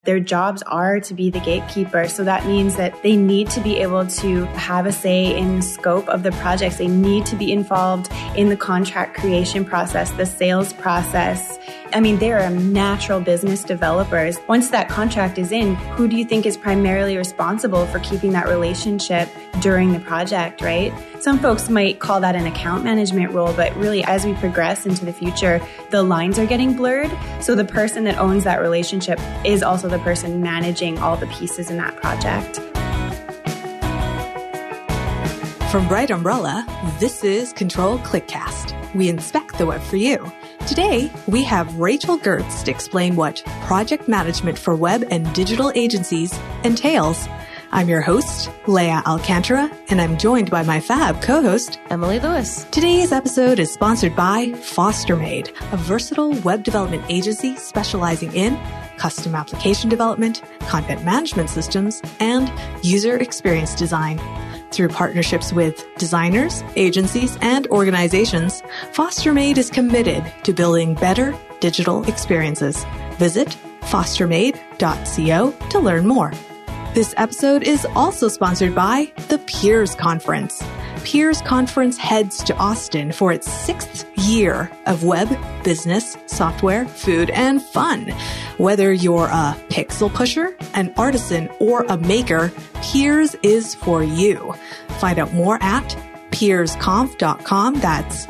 Their jobs are to be the gatekeeper. So that means that they need to be able to have a say in the scope of the projects. They need to be involved in the contract creation process, the sales process. I mean, they are natural business developers. Once that contract is in, who do you think is primarily responsible for keeping that relationship during the project, right? Some folks might call that an account management role, but really as we progress into the future, the lines are getting blurred. So the person that owns that relationship is also the person managing all the pieces in that project. From Bright Umbrella, this is Control ClickCast. We inspect the web for you. Today, we have Rachel Gertz to explain what project management for web and digital agencies entails. I'm your host, Leah Alcantara, and I'm joined by my fab co-host, Emily Lewis. Today's episode is sponsored by FosterMade, a versatile web development agency specializing in custom application development, content management systems, and user experience design. Through partnerships with designers, agencies, and organizations, FosterMade is committed to building better digital experiences. Visit fostermade.co to learn more. This episode is also sponsored by the Peers Conference. Peers Conference heads to Austin for its 6th year of web, business, software, food, and fun. Whether you're a pixel pusher, an artisan, or a maker, Peers is for you. Find out more at peersconf.com. That's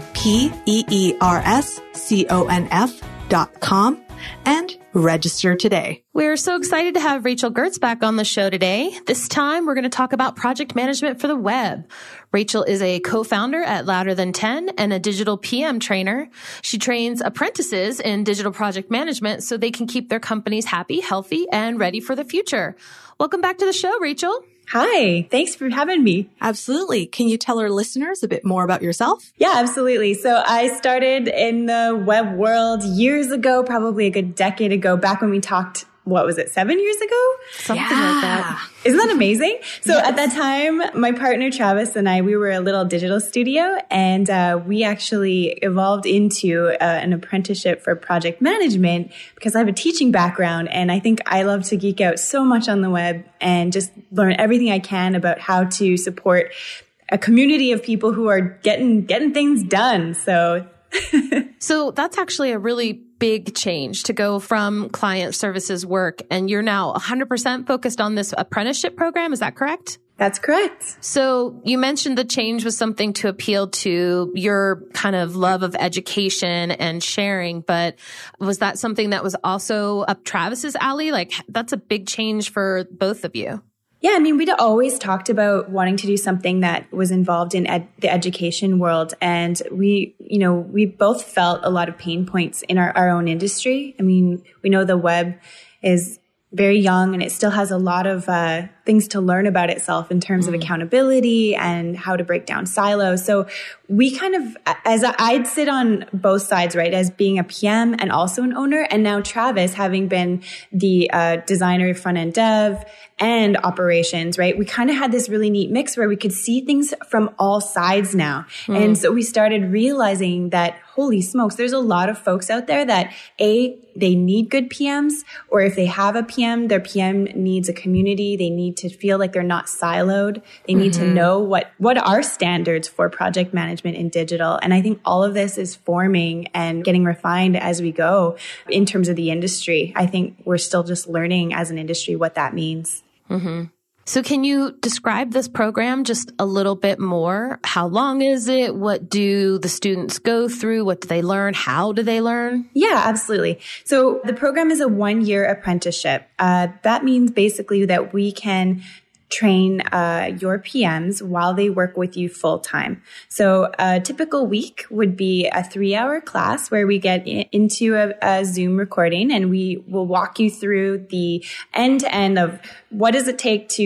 peersconf.com. And register today. We're so excited to have Rachel Gertz back on the show today. This time, we're going to talk about project management for the web. Rachel is a co-founder at Louder Than 10 and a digital PM trainer. She trains apprentices in digital project management so they can keep their companies happy, healthy, and ready for the future. Welcome back to the show, Rachel. Hi, thanks for having me. Absolutely. Can you tell our listeners a bit more about yourself? Yeah, absolutely. So I started in the web world years ago, probably a good decade ago, back when we talked, 7 years ago? Something like that. Isn't that amazing? So At that time, my partner Travis and I, we were a little digital studio, and we actually evolved into an apprenticeship for project management because I have a teaching background, and I think I love to geek out so much on the web and just learn everything I can about how to support a community of people who are getting things done. So that's actually a really big change to go from client services work, and you're now 100% focused on this apprenticeship program. Is that correct? That's correct. So you mentioned the change was something to appeal to your kind of love of education and sharing, but was that something that was also up Travis's alley? Like, that's a big change for both of you. Yeah, I mean, we'd always talked about wanting to do something that was involved in the education world. And we both felt a lot of pain points in our own industry. I mean, we know the web is very young and it still has a lot of things to learn about itself in terms of accountability and how to break down silos. So we kind of, I'd sit on both sides, right, as being a PM and also an owner. And now Travis, having been the designer, front-end dev, and operations, right? We kind of had this really neat mix where we could see things from all sides now. And so we started realizing that, holy smokes, there's a lot of folks out there that they need good PMs, or if they have a PM, their PM needs a community. They need to feel like they're not siloed. They need to know what are standards for project management in digital. And I think all of this is forming and getting refined as we go in terms of the industry. I think we're still just learning as an industry what that means. So can you describe this program just a little bit more? How long is it? What do the students go through? What do they learn? How do they learn? Yeah, absolutely. So the program is a 1-year apprenticeship. That means basically that we can train your PMs while they work with you full time. So a typical week would be a 3-hour class where we get into a Zoom recording, and we will walk you through the end to end of what does it take to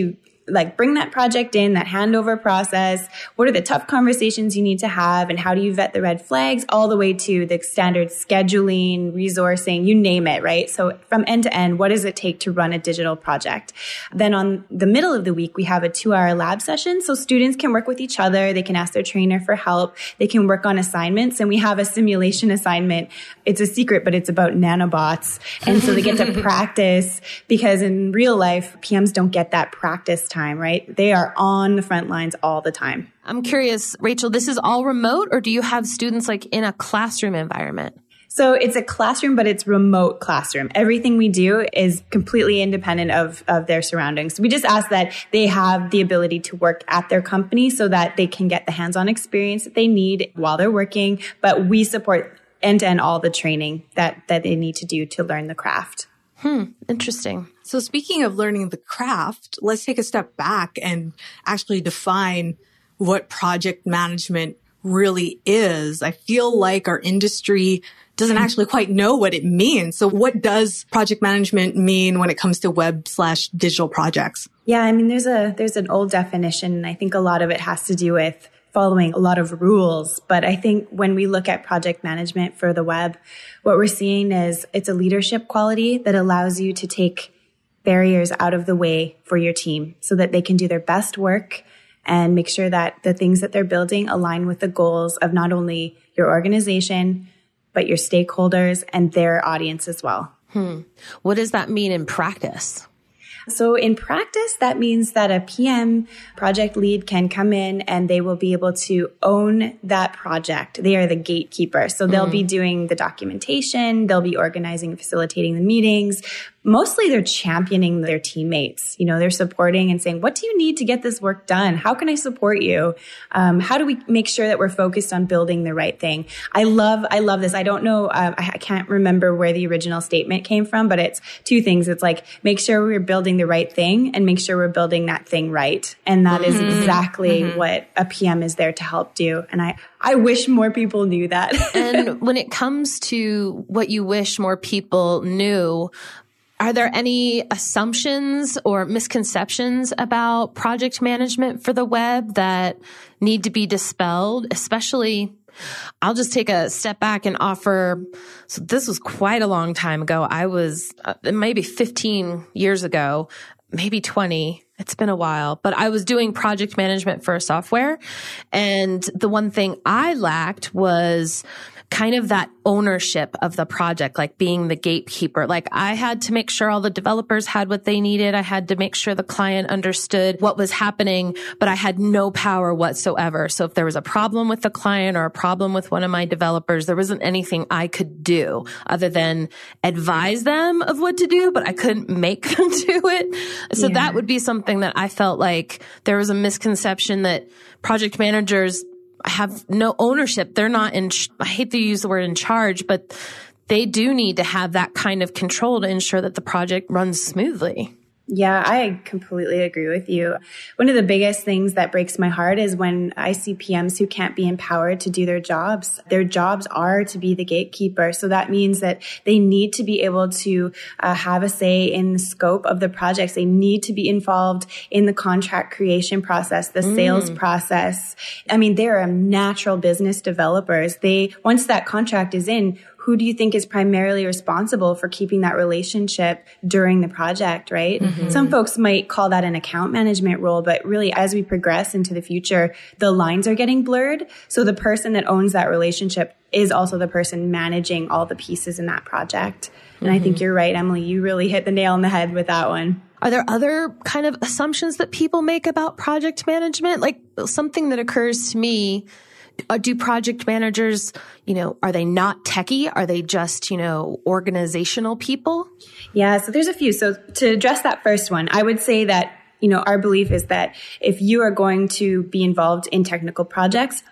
like bring that project in, that handover process. What are the tough conversations you need to have, and how do you vet the red flags, all the way to the standard scheduling, resourcing, you name it, right? So from end to end, what does it take to run a digital project? Then on the middle of the week, we have a 2-hour lab session. So students can work with each other. They can ask their trainer for help. They can work on assignments. And we have a simulation assignment. It's a secret, but it's about nanobots. And so they get to practice, because in real life, PMs don't get that practice time, right? They are on the front lines all the time. I'm curious, Rachel, this is all remote, or do you have students like in a classroom environment? So it's a classroom, but it's remote classroom. Everything we do is completely independent of their surroundings. We just ask that they have the ability to work at their company so that they can get the hands-on experience that they need while they're working. But we support end-to-end all the training that they need to do to learn the craft. Interesting. So speaking of learning the craft, let's take a step back and actually define what project management really is. I feel like our industry doesn't actually quite know what it means. So what does project management mean when it comes to web/digital projects? Yeah, I mean, there's an old definition, and I think a lot of it has to do with following a lot of rules. But I think when we look at project management for the web, what we're seeing is it's a leadership quality that allows you to take barriers out of the way for your team so that they can do their best work and make sure that the things that they're building align with the goals of not only your organization, but your stakeholders and their audience as well. What does that mean in practice? So in practice, that means that a PM project lead can come in and they will be able to own that project. They are the gatekeeper. So they'll be doing the documentation, they'll be organizing and facilitating the meetings. Mostly they're championing their teammates. You know, they're supporting and saying, what do you need to get this work done? How can I support you? How do we make sure that we're focused on building the right thing? I love this. I don't know. I can't remember where the original statement came from, but it's two things. It's like, make sure we're building the right thing and make sure we're building that thing right. And that is exactly what a PM is there to help do. And I wish more people knew that. And when it comes to what you wish more people knew, are there any assumptions or misconceptions about project management for the web that need to be dispelled? Especially, I'll just take a step back and offer, so this was quite a long time ago. I was maybe 15 years ago, maybe 20. It's been a while, but I was doing project management for a software. And the one thing I lacked was kind of that ownership of the project, like being the gatekeeper. Like I had to make sure all the developers had what they needed. I had to make sure the client understood what was happening, but I had no power whatsoever. So if there was a problem with the client or a problem with one of my developers, there wasn't anything I could do other than advise them of what to do, but I couldn't make them do it. So that would be something that I felt like there was a misconception that project managers have no ownership. They're not I hate to use the word in charge, but they do need to have that kind of control to ensure that the project runs smoothly. Yeah, I completely agree with you. One of the biggest things that breaks my heart is when I see PMs who can't be empowered to do their jobs. Their jobs are to be the gatekeeper. So that means that they need to be able to have a say in the scope of the projects. They need to be involved in the contract creation process, the sales process. I mean, they're natural business developers. Once that contract is in, who do you think is primarily responsible for keeping that relationship during the project, right? Some folks might call that an account management role, but really as we progress into the future, the lines are getting blurred. So the person that owns that relationship is also the person managing all the pieces in that project. And I think you're right, Emily. You really hit the nail on the head with that one. Are there other kind of assumptions that people make about project management? Like something that occurs to me, do project managers, are they not techie? Are they just, organizational people? Yeah, so there's a few. So to address that first one, I would say that, our belief is that if you are going to be involved in technical projects,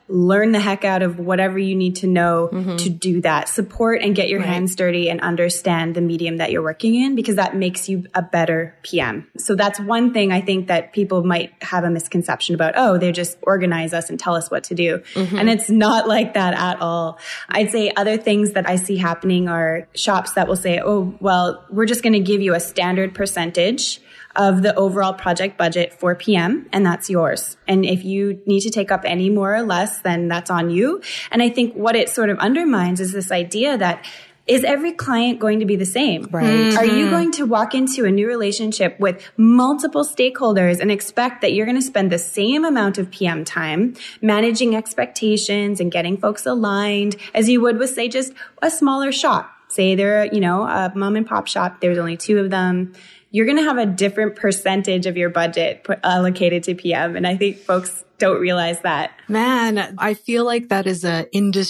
learn the heck out of whatever you need to know to do that. Support and get your hands dirty and understand the medium that you're working in, because that makes you a better PM. So that's one thing I think that people might have a misconception about. Oh, they just organize us and tell us what to do. And it's not like that at all. I'd say other things that I see happening are shops that will say, oh, well, we're just going to give you a standard percentage of the overall project budget for PM, and that's yours. And if you need to take up any more or less, then that's on you. And I think what it sort of undermines is this idea that, is every client going to be the same? Right. Are you going to walk into a new relationship with multiple stakeholders and expect that you're going to spend the same amount of PM time managing expectations and getting folks aligned as you would with, say, just a smaller shop? Say they're, a mom and pop shop. There's only 2 of them. You're going to have a different percentage of your budget allocated to PM. And I think folks don't realize that. Man, I feel like that is an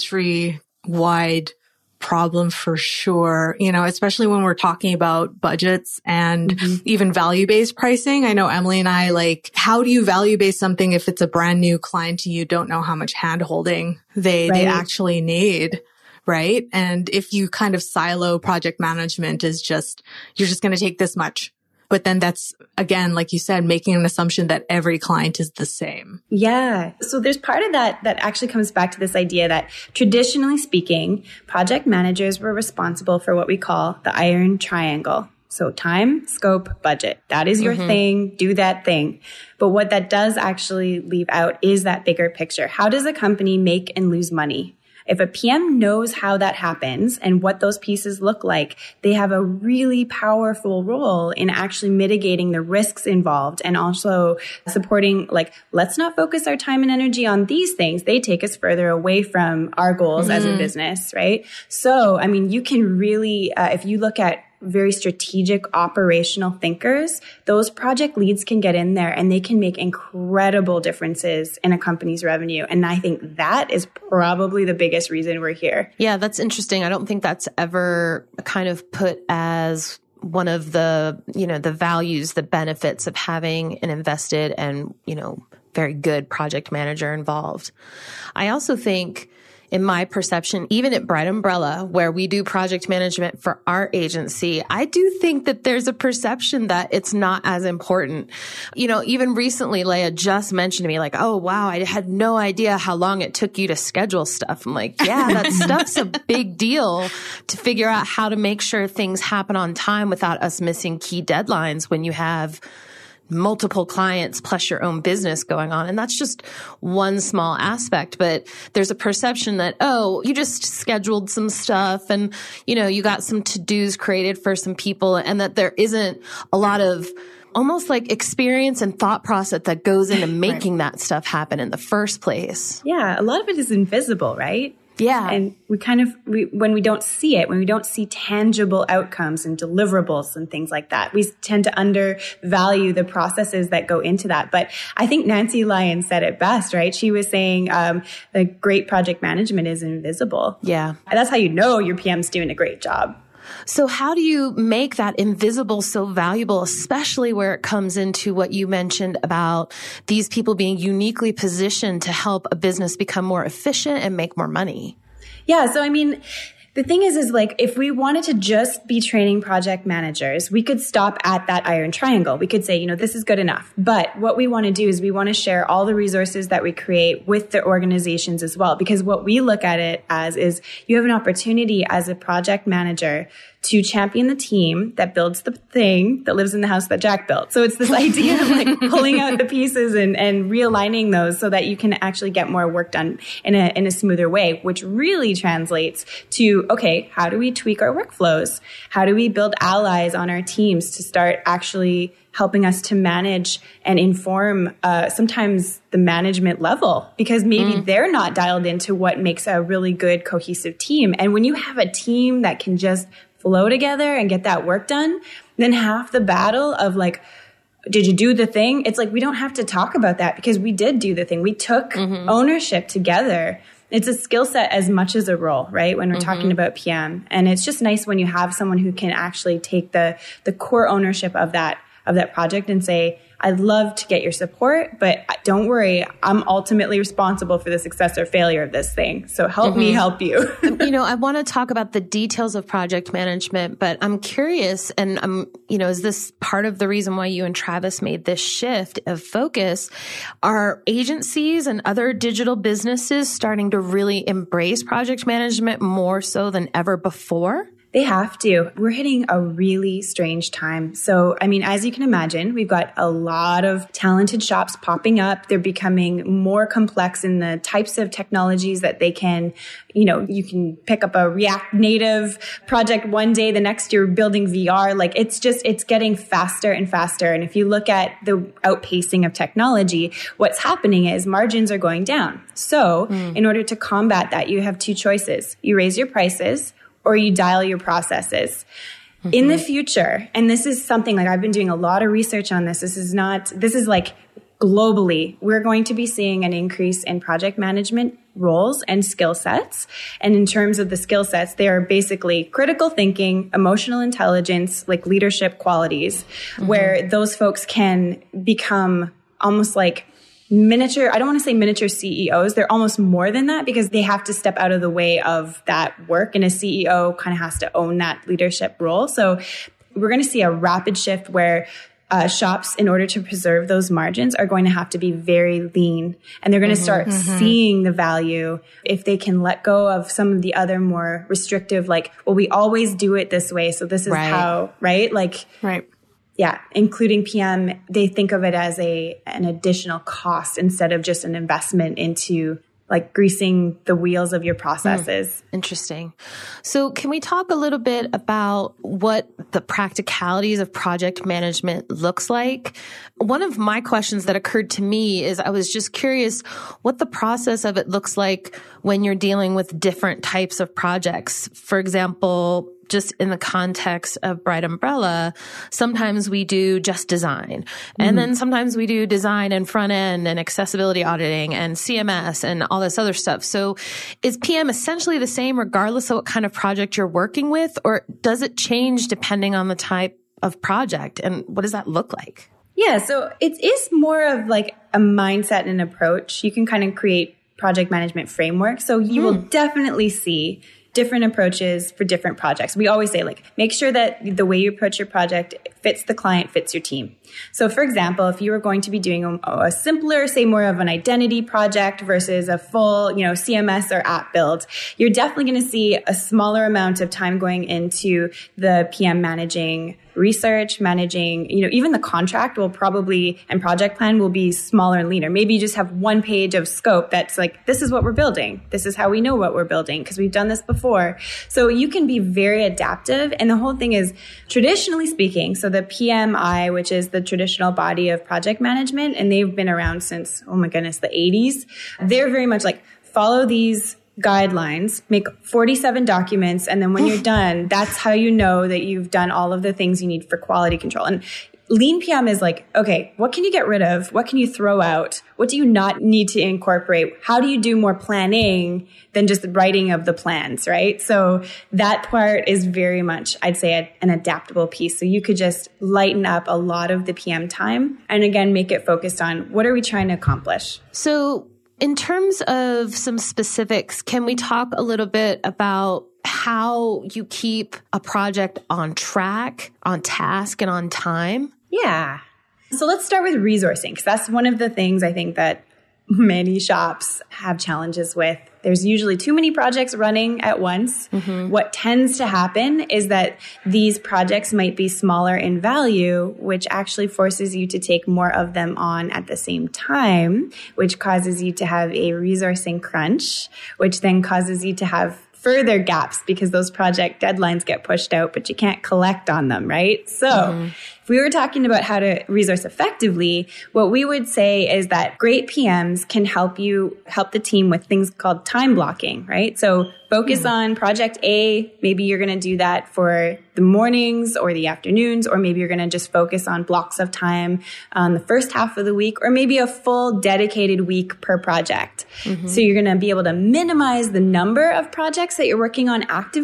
industry-wide problem for sure, especially when we're talking about budgets and even value-based pricing. I know Emily and I, how do you value-base something if it's a brand new client to you, don't know how much hand-holding they actually need? Right. And if you kind of silo project management as you're just going to take this much. But then that's, again, like you said, making an assumption that every client is the same. Yeah. So there's part of that actually comes back to this idea that traditionally speaking, project managers were responsible for what we call the iron triangle. So time, scope, budget. That is your thing. Do that thing. But what that does actually leave out is that bigger picture. How does a company make and lose money? If a PM knows how that happens and what those pieces look like, they have a really powerful role in actually mitigating the risks involved and also supporting, let's not focus our time and energy on these things. They take us further away from our goals as a business, right? So, you can really, if you look at very strategic operational thinkers, those project leads can get in there and they can make incredible differences in a company's revenue. And I think that is probably the biggest reason we're here. Yeah, that's interesting. I don't think that's ever kind of put as one of the, the values, the benefits of having an invested and, very good project manager involved. I also think, in my perception, even at Bright Umbrella, where we do project management for our agency, I do think that there's a perception that it's not as important. Even recently, Leah just mentioned to me, oh, wow, I had no idea how long it took you to schedule stuff. I'm like, yeah, that stuff's a big deal to figure out how to make sure things happen on time without us missing key deadlines when you have multiple clients plus your own business going on. And that's just one small aspect. But there's a perception that, oh, you just scheduled some stuff and, you got some to-dos created for some people, and that there isn't a lot of almost like experience and thought process that goes into making that stuff happen in the first place. Yeah. A lot of it is invisible, right? Yeah. And when we don't see it, when we don't see tangible outcomes and deliverables and things like that, we tend to undervalue the processes that go into that. But I think Nancy Lyon said it best, right? She was saying, the great project management is invisible. Yeah. And that's how you know your PM's doing a great job. So how do you make that invisible so valuable, especially where it comes into what you mentioned about these people being uniquely positioned to help a business become more efficient and make more money? Yeah. So, the thing is if we wanted to just be training project managers, we could stop at that iron triangle. We could say, this is good enough. But what we want to do is we want to share all the resources that we create with the organizations as well. Because what we look at it as is you have an opportunity as a project manager to champion the team that builds the thing that lives in the house that Jack built. So it's this idea of pulling out the pieces and realigning those so that you can actually get more work done in a smoother way, which really translates to, okay, how do we tweak our workflows? How do we build allies on our teams to start actually helping us to manage and inform sometimes the management level, because maybe they're not dialed into what makes a really good cohesive team. And when you have a team that can just flow together and get that work done, then half the battle of did you do the thing? It's we don't have to talk about that because we did do the thing. We took ownership together. It's a skill set as much as a role, right? When we're talking about PM. And it's just nice when you have someone who can actually take the core ownership of that of that project and say, I'd love to get your support, but don't worry, I'm ultimately responsible for the success or failure of this thing. So help me help you. I want to talk about the details of project management, but I'm curious, and is this part of the reason why you and Travis made this shift of focus? Are agencies and other digital businesses starting to really embrace project management more so than ever before? They have to. We're hitting a really strange time. So, as you can imagine, we've got a lot of talented shops popping up. They're becoming more complex in the types of technologies that they can, you can pick up a React Native project one day, the next you're building VR. It's getting faster and faster. And if you look at the outpacing of technology, what's happening is margins are going down. So in order to combat that, you have two choices. You raise your prices, or you dial your processes. In the future, and this is something I've been doing a lot of research on this. This is globally, we're going to be seeing an increase in project management roles and skill sets. And in terms of the skill sets, they are basically critical thinking, emotional intelligence, leadership qualities, where those folks can become almost miniature, I don't want to say miniature CEOs. They're almost more than that because they have to step out of the way of that work. And a CEO kind of has to own that leadership role. So we're going to see a rapid shift where shops, in order to preserve those margins, are going to have to be very lean. And they're going to start seeing the value if they can let go of some of the other more restrictive, we always do it this way. So this is how, right? Right. Yeah, including PM, they think of it as an additional cost instead of just an investment into greasing the wheels of your processes. Interesting. So can we talk a little bit about what the practicalities of project management looks like? One of my questions that occurred to me is I was just curious what the process of it looks like when you're dealing with different types of projects. For example, just in the context of Bright Umbrella, sometimes we do just design. And then sometimes we do design and front end and accessibility auditing and CMS and all this other stuff. So is PM essentially the same regardless of what kind of project you're working with, or does it change depending on the type of project? And what does that look like? Yeah, so it is more of a mindset and an approach. You can kind of create project management frameworks. So you will definitely see different approaches for different projects. We always say make sure that the way you approach your project fits the client, fits your team. So for example, if you were going to be doing a simpler, say more of an identity project versus a full, CMS or app build, you're definitely going to see a smaller amount of time going into the PM managing research, managing, even the contract will probably, and project plan will be smaller and leaner. Maybe you just have one page of scope that's this is what we're building. This is how we know what we're building because we've done this before. So you can be very adaptive. And the whole thing is, traditionally speaking, so the PMI, which is the traditional body of project management, and they've been around since, the 80s. They're very much follow these guidelines, make 47 documents, and then when you're done, that's how you know that you've done all of the things you need for quality control. And Lean PM is okay, what can you get rid of? What can you throw out? What do you not need to incorporate? How do you do more planning than just the writing of the plans, right? So that part is very much, I'd say, an adaptable piece. So you could just lighten up a lot of the PM time and again, make it focused on what are we trying to accomplish? So in terms of some specifics, can we talk a little bit about how you keep a project on track, on task, and on time? Yeah. So let's start with resourcing, because that's one of the things I think that many shops have challenges with. There's usually too many projects running at once. What tends to happen is that these projects might be smaller in value, which actually forces you to take more of them on at the same time, which causes you to have a resourcing crunch, which then causes you to have further gaps because those project deadlines get pushed out, but you can't collect on them, right? So if we were talking about how to resource effectively, what we would say is that great PMs can help the team with things called time blocking, right? So focus on project A. Maybe you're going to do that for the mornings or the afternoons, or maybe you're going to just focus on blocks of time on the first half of the week, or maybe a full dedicated week per project. So you're going to be able to minimize the number of projects that you're working on actively,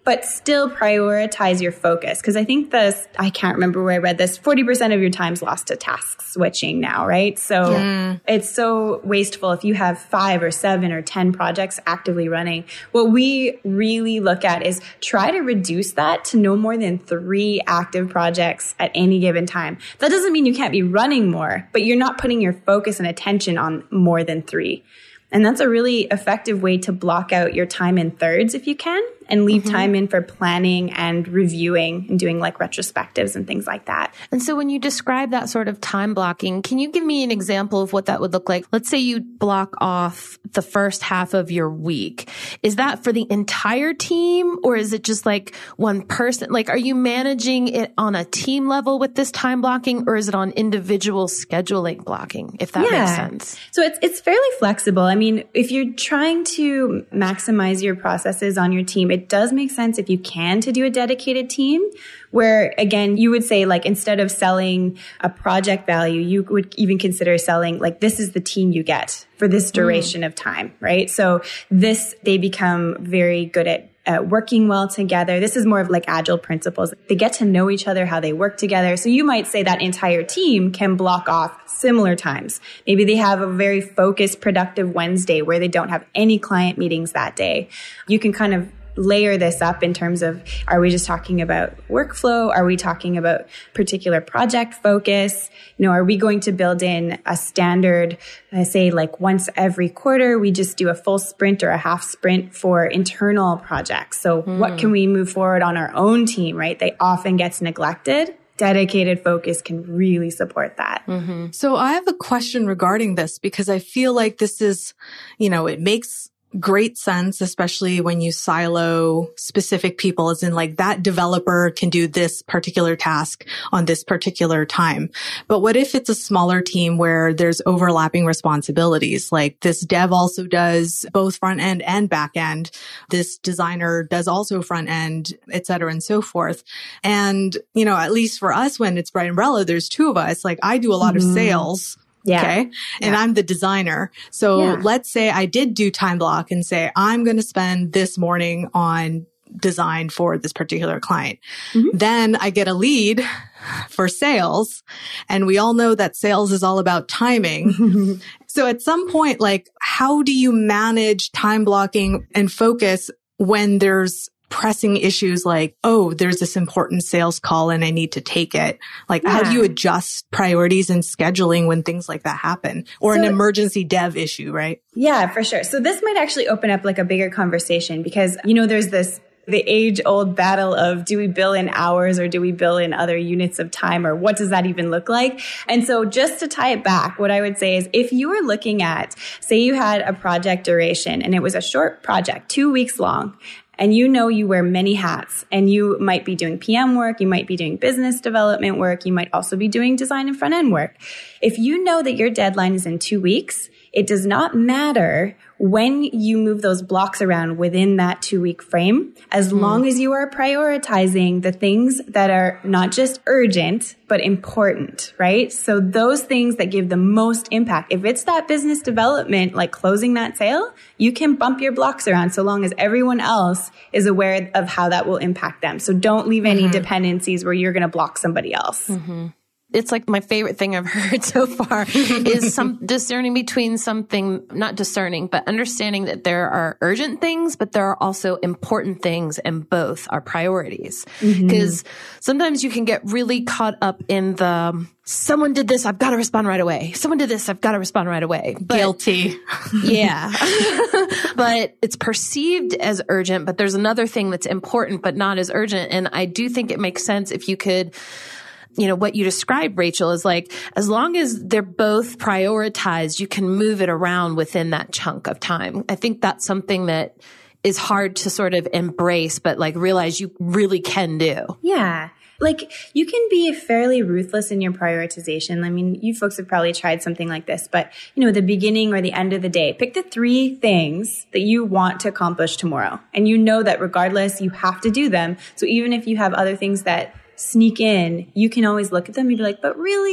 but still prioritize your focus. Because I think I can't remember where I read this, 40% of your time's lost to task switching now, right? So it's so wasteful if you have 5 or 7 or 10 projects actively running. What we really look at is try to reduce that to no more than 3 active projects at any given time. That doesn't mean you can't be running more, but you're not putting your focus and attention on more than 3. And that's a really effective way to block out your time in thirds if you can, and leave time in for planning and reviewing and doing like retrospectives and things like that. And so when you describe that sort of time blocking, can you give me an example of what that would look like? Let's say you block off the first half of your week. Is that for the entire team, or is it just like one person? Like, are you managing it on a team level with this time blocking, or is it on individual scheduling blocking, if that makes sense? So it's fairly flexible. I mean, if you're trying to maximize your processes on your team, it does make sense if you can to do a dedicated team where, again, you would say like instead of selling a project value, you would even consider selling like this is the team you get for this duration of time, right? So they become very good at working well together. This is more of like agile principles. They get to know each other, how they work together. So you might say that entire team can block off similar times. Maybe they have a very focused, productive Wednesday where they don't have any client meetings that day. You can kind of layer this up in terms of, are we just talking about workflow? Are we talking about particular project focus? Are we going to build in a standard, say like once every quarter, we just do a full sprint or a half sprint for internal projects. So what can we move forward on our own team, right? They often gets neglected. Dedicated focus can really support that. So I have a question regarding this because I feel like this is, it makes great sense, especially when you silo specific people, as in like that developer can do this particular task on this particular time. But what if it's a smaller team where there's overlapping responsibilities? Like this dev also does both front end and back end. This designer does also front end, et cetera, and so forth. And, at least for us, when it's Bright Umbrella, there's 2 of us. Like I do a lot of sales. Yeah. Okay. And I'm the designer. So let's say I did do time block and say, I'm going to spend this morning on design for this particular client. Then I get a lead for sales. And we all know that sales is all about timing. So at some point, like, how do you manage time blocking and focus when there's pressing issues like, oh, there's this important sales call and I need to take it? Like, how do you adjust priorities and scheduling when things like that happen? Or an emergency dev issue, right? Yeah, for sure. So this might actually open up like a bigger conversation because, there's the age-old battle of do we bill in hours or do we bill in other units of time, or what does that even look like? And so just to tie it back, what I would say is if you were looking at, say you had a project duration and it was a short project, 2 weeks long, and you wear many hats and you might be doing PM work, you might be doing business development work, you might also be doing design and front end work. If you know that your deadline is in 2 weeks, it does not matter when you move those blocks around within that 2-week frame, as long as you are prioritizing the things that are not just urgent, but important, right? So those things that give the most impact. If it's that business development, like closing that sale, you can bump your blocks around so long as everyone else is aware of how that will impact them. So don't leave any dependencies where you're going to block somebody else. It's like my favorite thing I've heard so far is some discerning between something, not discerning, but understanding that there are urgent things, but there are also important things, and both are priorities. Because sometimes you can get really caught up in the, someone did this, I've got to respond right away. Someone did this, I've got to respond right away. But, guilty. Yeah. But it's perceived as urgent, but there's another thing that's important, but not as urgent. And I do think it makes sense if you could, what you described, Rachel, is like, as long as they're both prioritized, you can move it around within that chunk of time. I think that's something that is hard to sort of embrace, but like realize you really can do. Yeah. Like you can be fairly ruthless in your prioritization. I mean, you folks have probably tried something like this, but the beginning or the end of the day, pick the 3 things that you want to accomplish tomorrow. And that regardless, you have to do them. So even if you have other things that sneak in, you can always look at them and be like, but really,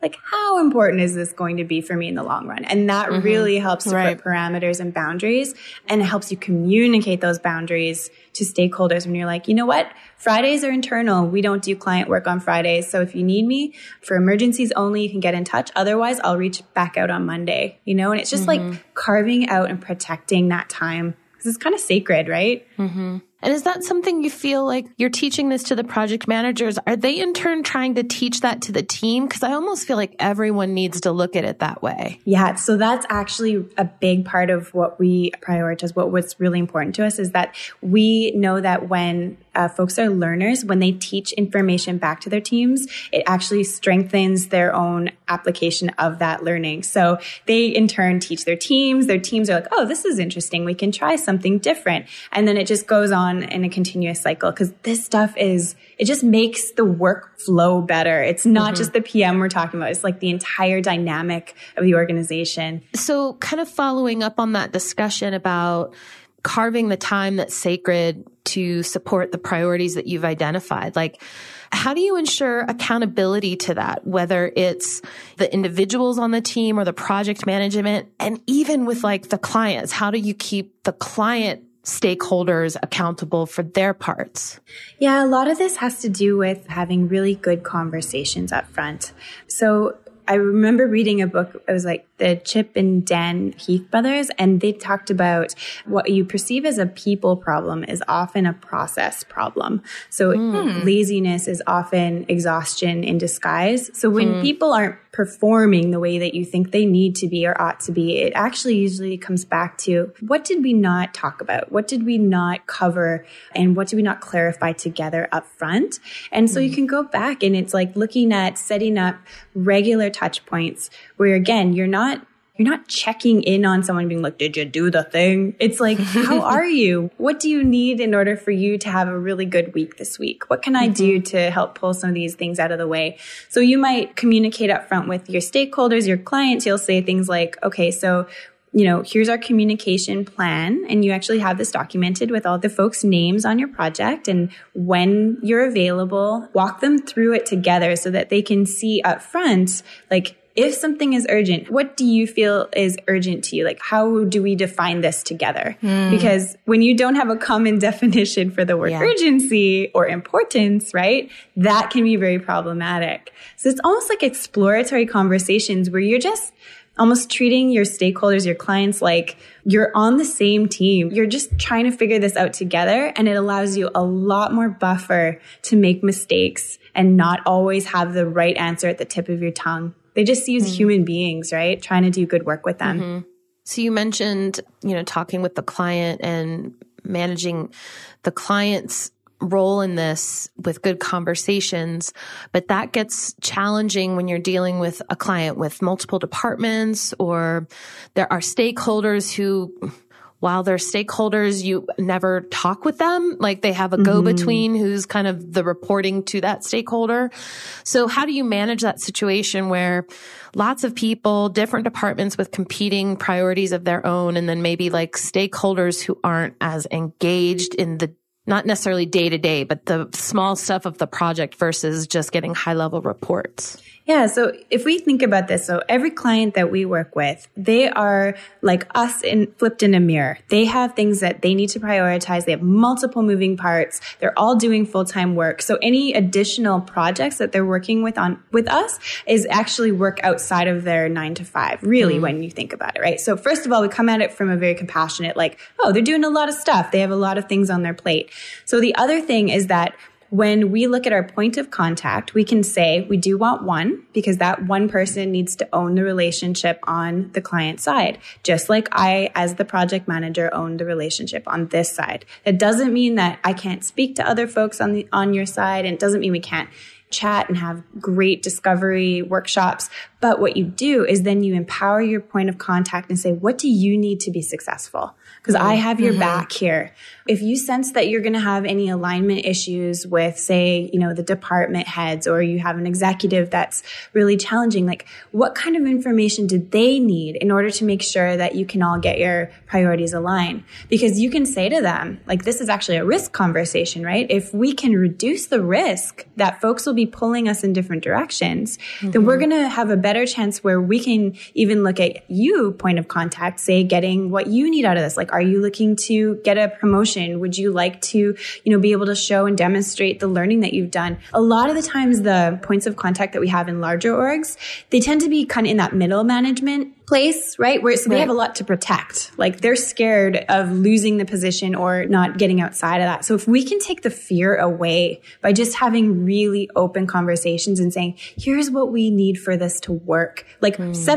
like, how important is this going to be for me in the long run? And that really helps to put parameters and boundaries, and it helps you communicate those boundaries to stakeholders when you're like, you know what? Fridays are internal. We don't do client work on Fridays. So if you need me for emergencies only, you can get in touch. Otherwise, I'll reach back out on Monday, you know? And it's just like carving out and protecting that time, because it's kind of sacred, right? And is that something you feel like you're teaching this to the project managers? Are they in turn trying to teach that to the team? Because I almost feel like everyone needs to look at it that way. Yeah. So that's actually a big part of what we prioritize. What's really important to us is that we know that when folks are learners, when they teach information back to their teams, it actually strengthens their own application of that learning. So they in turn teach their teams. Their teams are like, oh, this is interesting. We can try something different. And then it just goes on in a continuous cycle, because this stuff it just makes the work flow better. It's not just the PM we're talking about. It's like the entire dynamic of the organization. So kind of following up on that discussion about carving the time that's sacred to support the priorities that you've identified, like, how do you ensure accountability to that, whether it's the individuals on the team or the project management, and even with like the clients? How do you keep the client stakeholders accountable for their parts? Yeah, a lot of this has to do with having really good conversations up front. So I remember reading a book. It was like the Chip and Dan Heath brothers, and they talked about what you perceive as a people problem is often a process problem. So laziness is often exhaustion in disguise. So when people aren't performing the way that you think they need to be or ought to be, it actually usually comes back to, what did we not talk about? What did we not cover? And what did we not clarify together up front? And so you can go back, and it's like looking at setting up regular touch points where, again, you're not checking in on someone being like, did you do the thing? It's like, how are you? What do you need in order for you to have a really good week this week? What can I do to help pull some of these things out of the way? So you might communicate up front with your stakeholders, your clients. You'll say things like, okay, so here's our communication plan. And you actually have this documented with all the folks' names on your project. And when you're available, walk them through it together so that they can see up front, like, if something is urgent, what do you feel is urgent to you? Like, how do we define this together? Because when you don't have a common definition for the word urgency or importance, right, that can be very problematic. So it's almost like exploratory conversations where you're just almost treating your stakeholders, your clients, like you're on the same team. You're just trying to figure this out together, and it allows you a lot more buffer to make mistakes and not always have the right answer at the tip of your tongue. They just see you as human beings, right? Trying to do good work with them. So you mentioned, talking with the client and managing the client's role in this with good conversations, but that gets challenging when you're dealing with a client with multiple departments, or there are stakeholders who, while they're stakeholders, you never talk with them. Like, they have a go-between who's kind of the reporting to that stakeholder. So how do you manage that situation where lots of people, different departments with competing priorities of their own, and then maybe like stakeholders who aren't as engaged in the, not necessarily day to day, but the small stuff of the project versus just getting high level reports? Yeah. So if we think about this, so every client that we work with, they are like us flipped in a mirror. They have things that they need to prioritize. They have multiple moving parts. They're all doing full-time work. So any additional projects that they're working with us is actually work outside of their 9 to 5, really, when you think about it, right? So first of all, we come at it from a very compassionate, like, oh, they're doing a lot of stuff. They have a lot of things on their plate. So the other thing is that when we look at our point of contact, we can say we do want one, because that one person needs to own the relationship on the client side, just like I, as the project manager, own the relationship on this side. It doesn't mean that I can't speak to other folks on your side, and it doesn't mean we can't chat and have great discovery workshops, But what you do is then you empower your point of contact and say, what do you need to be successful? Because I have your back here. If you sense that you're going to have any alignment issues with, say, the department heads, or you have an executive that's really challenging, like what kind of information do they need in order to make sure that you can all get your priorities aligned? Because you can say to them, like, this is actually a risk conversation, right? If we can reduce the risk that folks will be pulling us in different directions, then we're going to have a better chance where we can even look at you, point of contact, say, getting what you need out of this. Like, are you looking to get a promotion? Would you like to, be able to show and demonstrate the learning that you've done? A lot of the times, the points of contact that we have in larger orgs, they tend to be kind of in that middle management place, right? Where they have a lot to protect. Like, they're scared of losing the position or not getting outside of that. So if we can take the fear away by just having really open conversations and saying, here's what we need for this to work. Like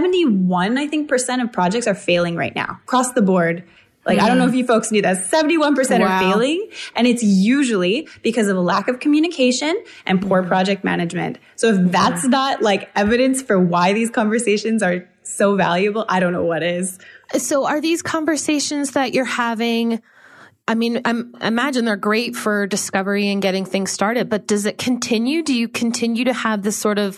71, I think, % of projects are failing right now across the board. Like, I don't know if you folks knew that 71% are failing, and it's usually because of a lack of communication and poor project management. So if that's not like evidence for why these conversations are so valuable, I don't know what is. So are these conversations that you're having, I mean, I imagine they're great for discovery and getting things started, but does it continue? Do you continue to have this sort of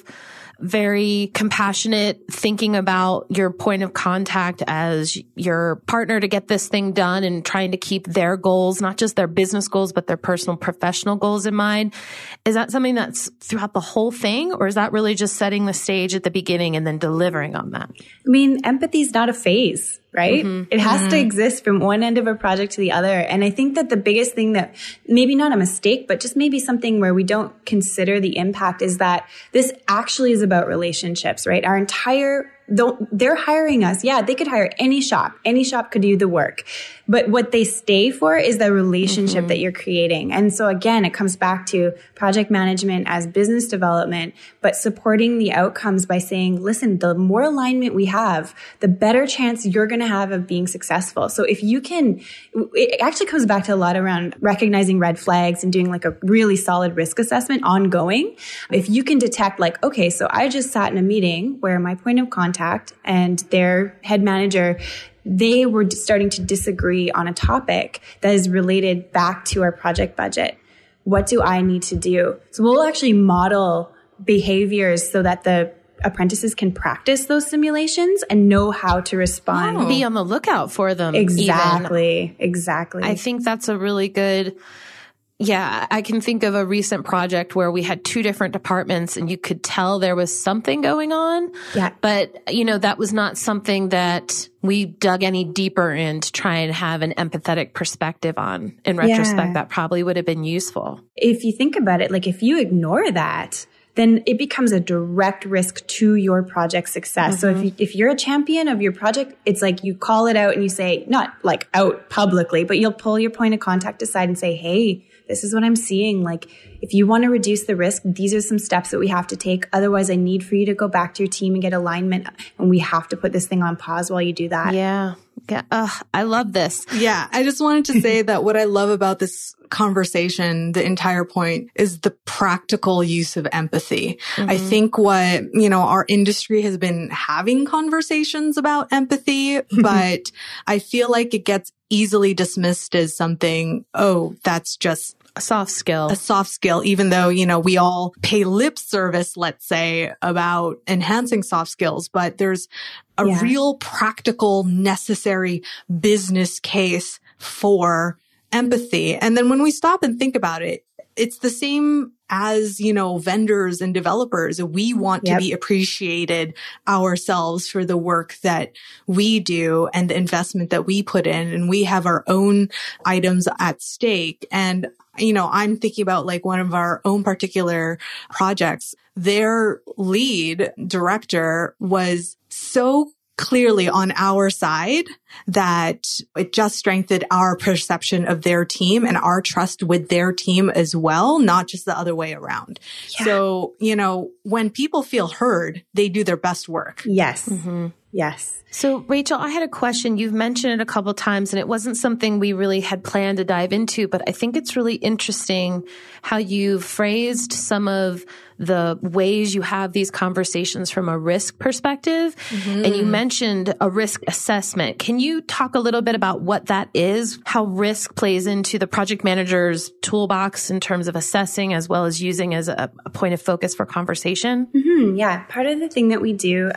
very compassionate thinking about your point of contact as your partner to get this thing done and trying to keep their goals, not just their business goals, but their personal, professional goals in mind? Is that something that's throughout the whole thing, or is that really just setting the stage at the beginning and then delivering on that? I mean, empathy is not a phase, right? It has to exist from one end of a project to the other. And I think that the biggest thing that maybe not a mistake, but just maybe something where we don't consider the impact is that this actually is about relationships, right? Our entire they're hiring us. Yeah, they could hire any shop. Any shop could do the work. But what they stay for is the relationship that you're creating. And so again, it comes back to project management as business development, but supporting the outcomes by saying, listen, the more alignment we have, the better chance you're going to have of being successful. So if you can, it actually comes back to a lot around recognizing red flags and doing like a really solid risk assessment ongoing. If you can detect like, okay, so I just sat in a meeting where my point of contact and their head manager, they were starting to disagree on a topic that is related back to our project budget. What do I need to do? So we'll actually model behaviors so that the apprentices can practice those simulations and know how to respond. Be on the lookout for them. Exactly. I think that's a really good... Yeah, I can think of a recent project where we had two different departments and you could tell there was something going on. Yeah. But, that was not something that we dug any deeper in to try and have an empathetic perspective on. In retrospect, that probably would have been useful. If you think about it, like if you ignore that, then it becomes a direct risk to your project success. So if you're a champion of your project, it's like you call it out and you say, not like out publicly, but you'll pull your point of contact aside and say, hey, this is what I'm seeing. Like, if you want to reduce the risk, these are some steps that we have to take. Otherwise, I need for you to go back to your team and get alignment. And we have to put this thing on pause while you do that. Yeah. I love this. Yeah. I just wanted to say that what I love about this conversation, the entire point, is the practical use of empathy. I think what, our industry has been having conversations about empathy, but I feel like it gets easily dismissed as something, that's just a soft skill, even though, we all pay lip service, let's say, about enhancing soft skills, but there's a real practical, necessary business case for empathy. And then when we stop and think about it, it's the same as, vendors and developers. We want to be appreciated ourselves for the work that we do and the investment that we put in. And we have our own items at stake. And, I'm thinking about like one of our own particular projects. Their lead director was so clearly on our side that it just strengthened our perception of their team and our trust with their team as well, not just the other way around. Yeah. So, when people feel heard, they do their best work. Yes. Yes. So, Rachel, I had a question. You've mentioned it a couple of times, and it wasn't something we really had planned to dive into, but I think it's really interesting how you phrased some of the ways you have these conversations from a risk perspective. Mm-hmm. And you mentioned a risk assessment. Can you talk a little bit about what that is, how risk plays into the project manager's toolbox in terms of assessing as well as using as a point of focus for conversation? Mm-hmm. Yeah. Part of the thing that we do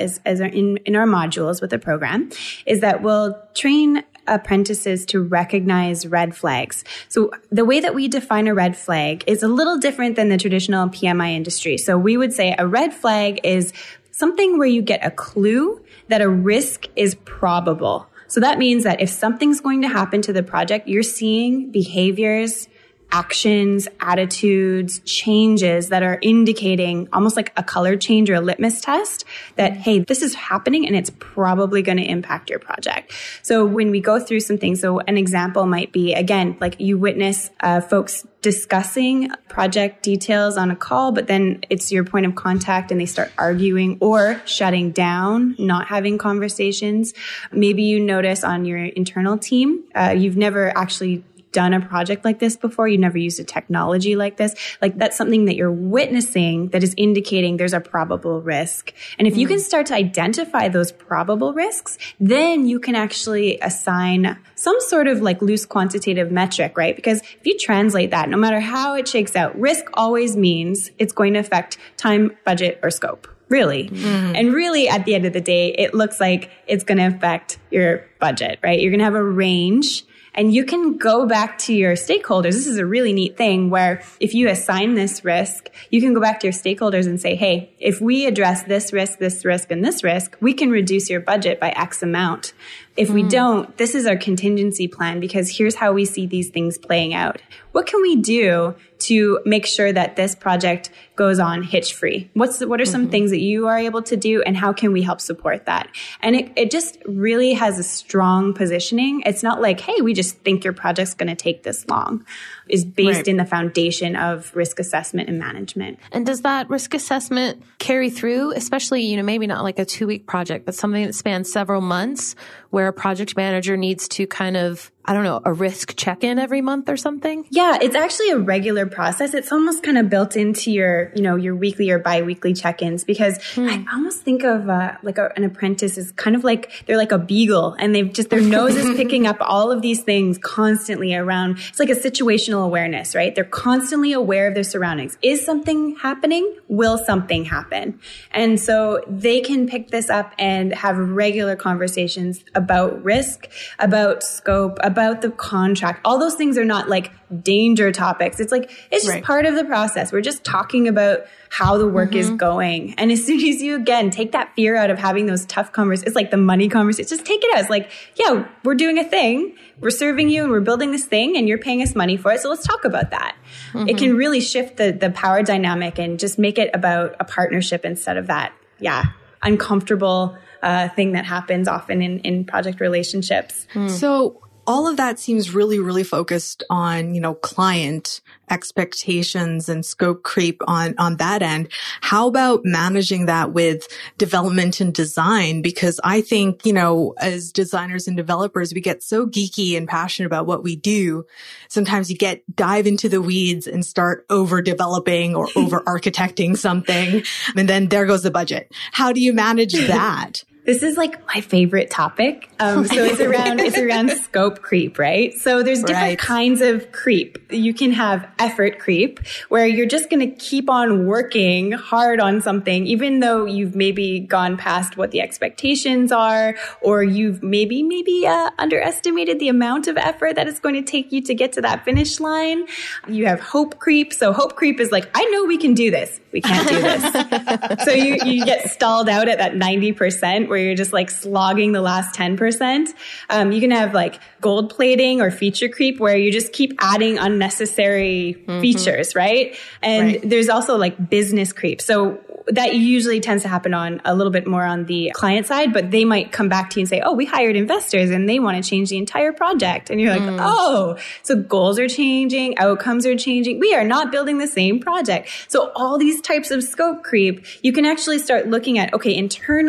in our modules with the program is that we'll train apprentices to recognize red flags. So the way that we define a red flag is a little different than the traditional PMI industry. So we would say a red flag is something where you get a clue that a risk is probable. So that means that if something's going to happen to the project, you're seeing behaviors, actions, attitudes, changes that are indicating almost like a color change or a litmus test that, hey, this is happening and it's probably going to impact your project. So when we go through some things, so an example might be, again, like you witness folks discussing project details on a call, but then it's your point of contact and they start arguing or shutting down, not having conversations. Maybe you notice on your internal team, you've never actually done a project like this before, you never used a technology like this, like that's something that you're witnessing that is indicating there's a probable risk. And if you can start to identify those probable risks, then you can actually assign some sort of like loose quantitative metric, right? Because if you translate that, no matter how it shakes out, risk always means it's going to affect time, budget, or scope. Really. Mm. And really, at the end of the day, it looks like it's going to affect your budget, right? You're going to have a range. And you can go back to your stakeholders. This is a really neat thing where if you assign this risk, you can go back to your stakeholders and say, hey, if we address this risk, and this risk, we can reduce your budget by X amount. If we don't, this is our contingency plan because here's how we see these things playing out. What can we do to make sure that this project goes on hitch-free? What are some things that you are able to do and how can we help support that? And it just really has a strong positioning. It's not like, hey, we just think your project's going to take this long. It's based in the foundation of risk assessment and management. And does that risk assessment carry through, especially, maybe not like a 2-week project, but something that spans several months where a project manager needs to kind of, a risk check-in every month or something? Yeah, it's actually a regular process. It's almost kind of built into your, your weekly or bi-weekly check-ins because I almost think of an apprentice is kind of like, they're like a beagle and their nose is picking up all of these things constantly around. It's like a situational awareness, right? They're constantly aware of their surroundings. Is something happening? Will something happen? And so they can pick this up and have regular conversations about risk, about scope, about the contract. All those things are not like danger topics. It's just part of the process. We're just talking about how the work is going. And as soon as you, again, take that fear out of having those tough conversations, it's like the money conversation, just take it out. It's like, yeah, we're doing a thing. We're serving you and we're building this thing and you're paying us money for it. So let's talk about that. It can really shift the power dynamic and just make it about a partnership instead of that, uncomfortable thing that happens often in project relationships. So all of that seems really, really focused on, client expectations and scope creep on that end. How about managing that with development and design? Because I think, as designers and developers, we get so geeky and passionate about what we do. Sometimes you dive into the weeds and start over developing or over architecting something. And then there goes the budget. How do you manage that? This is like my favorite topic. So it's around scope creep, right? So there's different kinds of creep. You can have effort creep where you're just going to keep on working hard on something, even though you've maybe gone past what the expectations are, or you've maybe underestimated the amount of effort that it's going to take you to get to that finish line. You have hope creep. So hope creep is like, I know we can do this. We can't do this. So you get stalled out at that 90% where you're just like slogging the last 10%. You can have like gold plating or feature creep where you just keep adding unnecessary features, right? And there's also like business creep. So that usually tends to happen on a little bit more on the client side, but they might come back to you and say, oh, we hired investors and they want to change the entire project. And you're like, oh, so goals are changing, outcomes are changing. We are not building the same project. So all these types of scope creep, you can actually start looking at, okay, internally,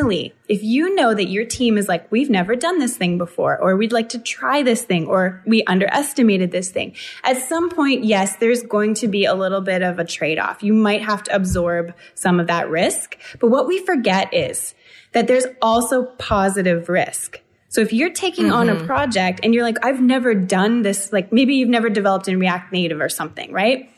if you know that your team is like, we've never done this thing before, or we'd like to try this thing, or we underestimated this thing, at some point, yes, there's going to be a little bit of a trade-off. You might have to absorb some of that risk. But what we forget is that there's also positive risk. So if you're taking on a project and you're like, I've never done this, like maybe you've never developed in React Native or something, right?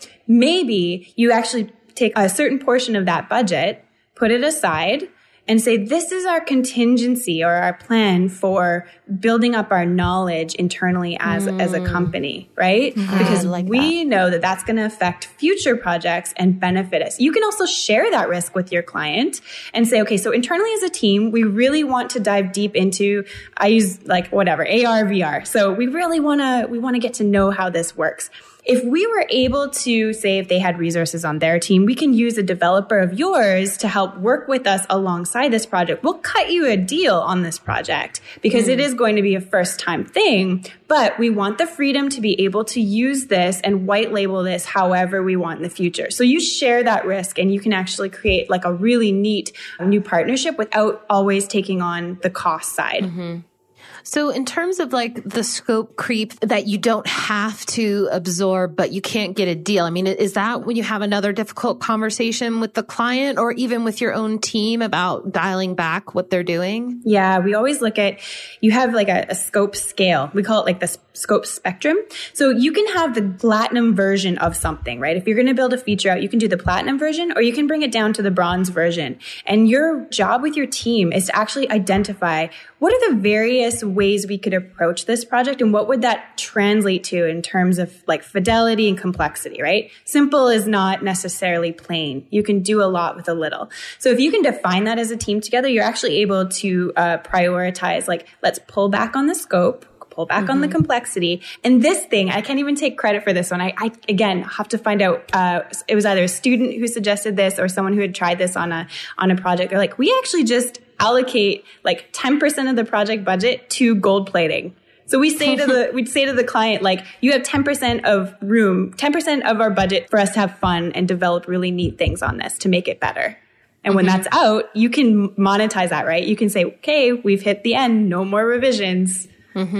Maybe you actually take a certain portion of that budget, put it aside, and say, this is our contingency or our plan for building up our knowledge internally as a company, right? Because we know that that's going to affect future projects and benefit us. You can also share that risk with your client and say, okay, so internally as a team, we really want to dive deep into, I use like whatever, AR, VR. So we really want to get to know how this works. If we were able to say if they had resources on their team, we can use a developer of yours to help work with us alongside this project. We'll cut you a deal on this project because it is going to be a first time thing, but we want the freedom to be able to use this and white label this however we want in the future. So you share that risk and you can actually create like a really neat new partnership without always taking on the cost side. So in terms of like the scope creep that you don't have to absorb, but you can't get a deal, I mean, is that when you have another difficult conversation with the client or even with your own team about dialing back what they're doing? Yeah, we always look at, you have like a scope scale. We call it like the scope spectrum. So you can have the platinum version of something, right? If you're going to build a feature out, you can do the platinum version or you can bring it down to the bronze version. And your job with your team is to actually identify what are the various ways we could approach this project and what would that translate to in terms of like fidelity and complexity, right? Simple is not necessarily plain. You can do a lot with a little. So if you can define that as a team together, you're actually able to prioritize, like, let's pull back on the scope, pull back on the complexity. And this thing, I can't even take credit for this one. I again, have to find out, it was either a student who suggested this or someone who had tried this on a project. They're like, we actually just allocate like 10% of the project budget to gold plating. So we'd say to the client, like, you have 10% of room, 10% of our budget for us to have fun and develop really neat things on this to make it better. And when that's out, you can monetize that, right? You can say, okay, we've hit the end, no more revisions.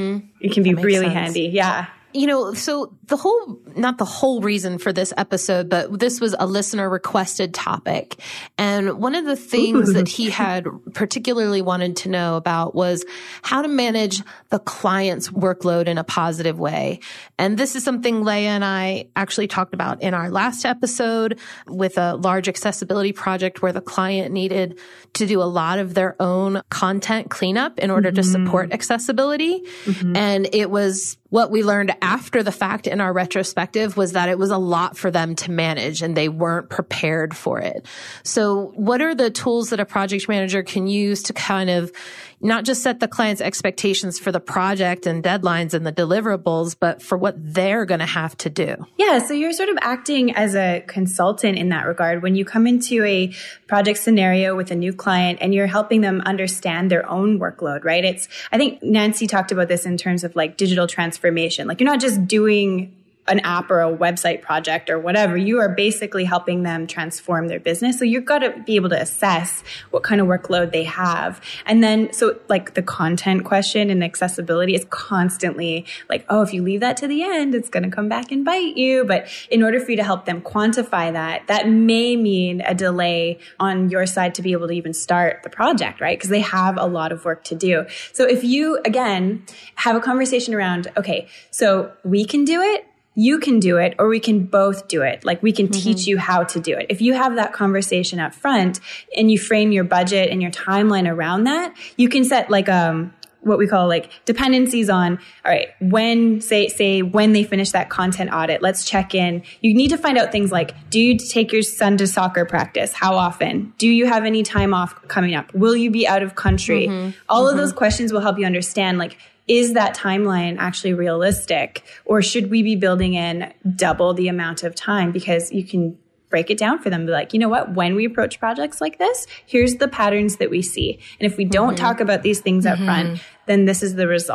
It can be really handy. Yeah. You know, so not the whole reason for this episode, but this was a listener requested topic. And one of the things that he had particularly wanted to know about was how to manage the client's workload in a positive way. And this is something Leah and I actually talked about in our last episode with a large accessibility project where the client needed to do a lot of their own content cleanup in order to support accessibility. And it was what we learned after the fact in our retrospective was that it was a lot for them to manage and they weren't prepared for it. So what are the tools that a project manager can use to kind of not just set the client's expectations for the project and deadlines and the deliverables, but for what they're going to have to do? Yeah, so you're sort of acting as a consultant in that regard. When you come into a project scenario with a new client and you're helping them understand their own workload, right? I think Nancy talked about this in terms of like digital transformation. Like, you're not just doing an app or a website project or whatever. You are basically helping them transform their business. So you've got to be able to assess what kind of workload they have. And then, so like the content question and accessibility is constantly like, oh, if you leave that to the end, it's going to come back and bite you. But in order for you to help them quantify that may mean a delay on your side to be able to even start the project, right? Because they have a lot of work to do. So if you, again, have a conversation around, okay, so we can do it, you can do it, or we can both do it. Like, we can teach you how to do it. If you have that conversation up front and you frame your budget and your timeline around that, you can set like, what we call like dependencies on, all right, when, say when they finish that content audit, let's check in. You need to find out things like, do you take your son to soccer practice? How often? Do you have any time off coming up? Will you be out of country? All of those questions will help you understand, like, is that timeline actually realistic? Or should we be building in double the amount of time? Because you can break it down for them. Be like, you know what? When we approach projects like this, here's the patterns that we see. And if we don't talk about these things up front, then this is the result.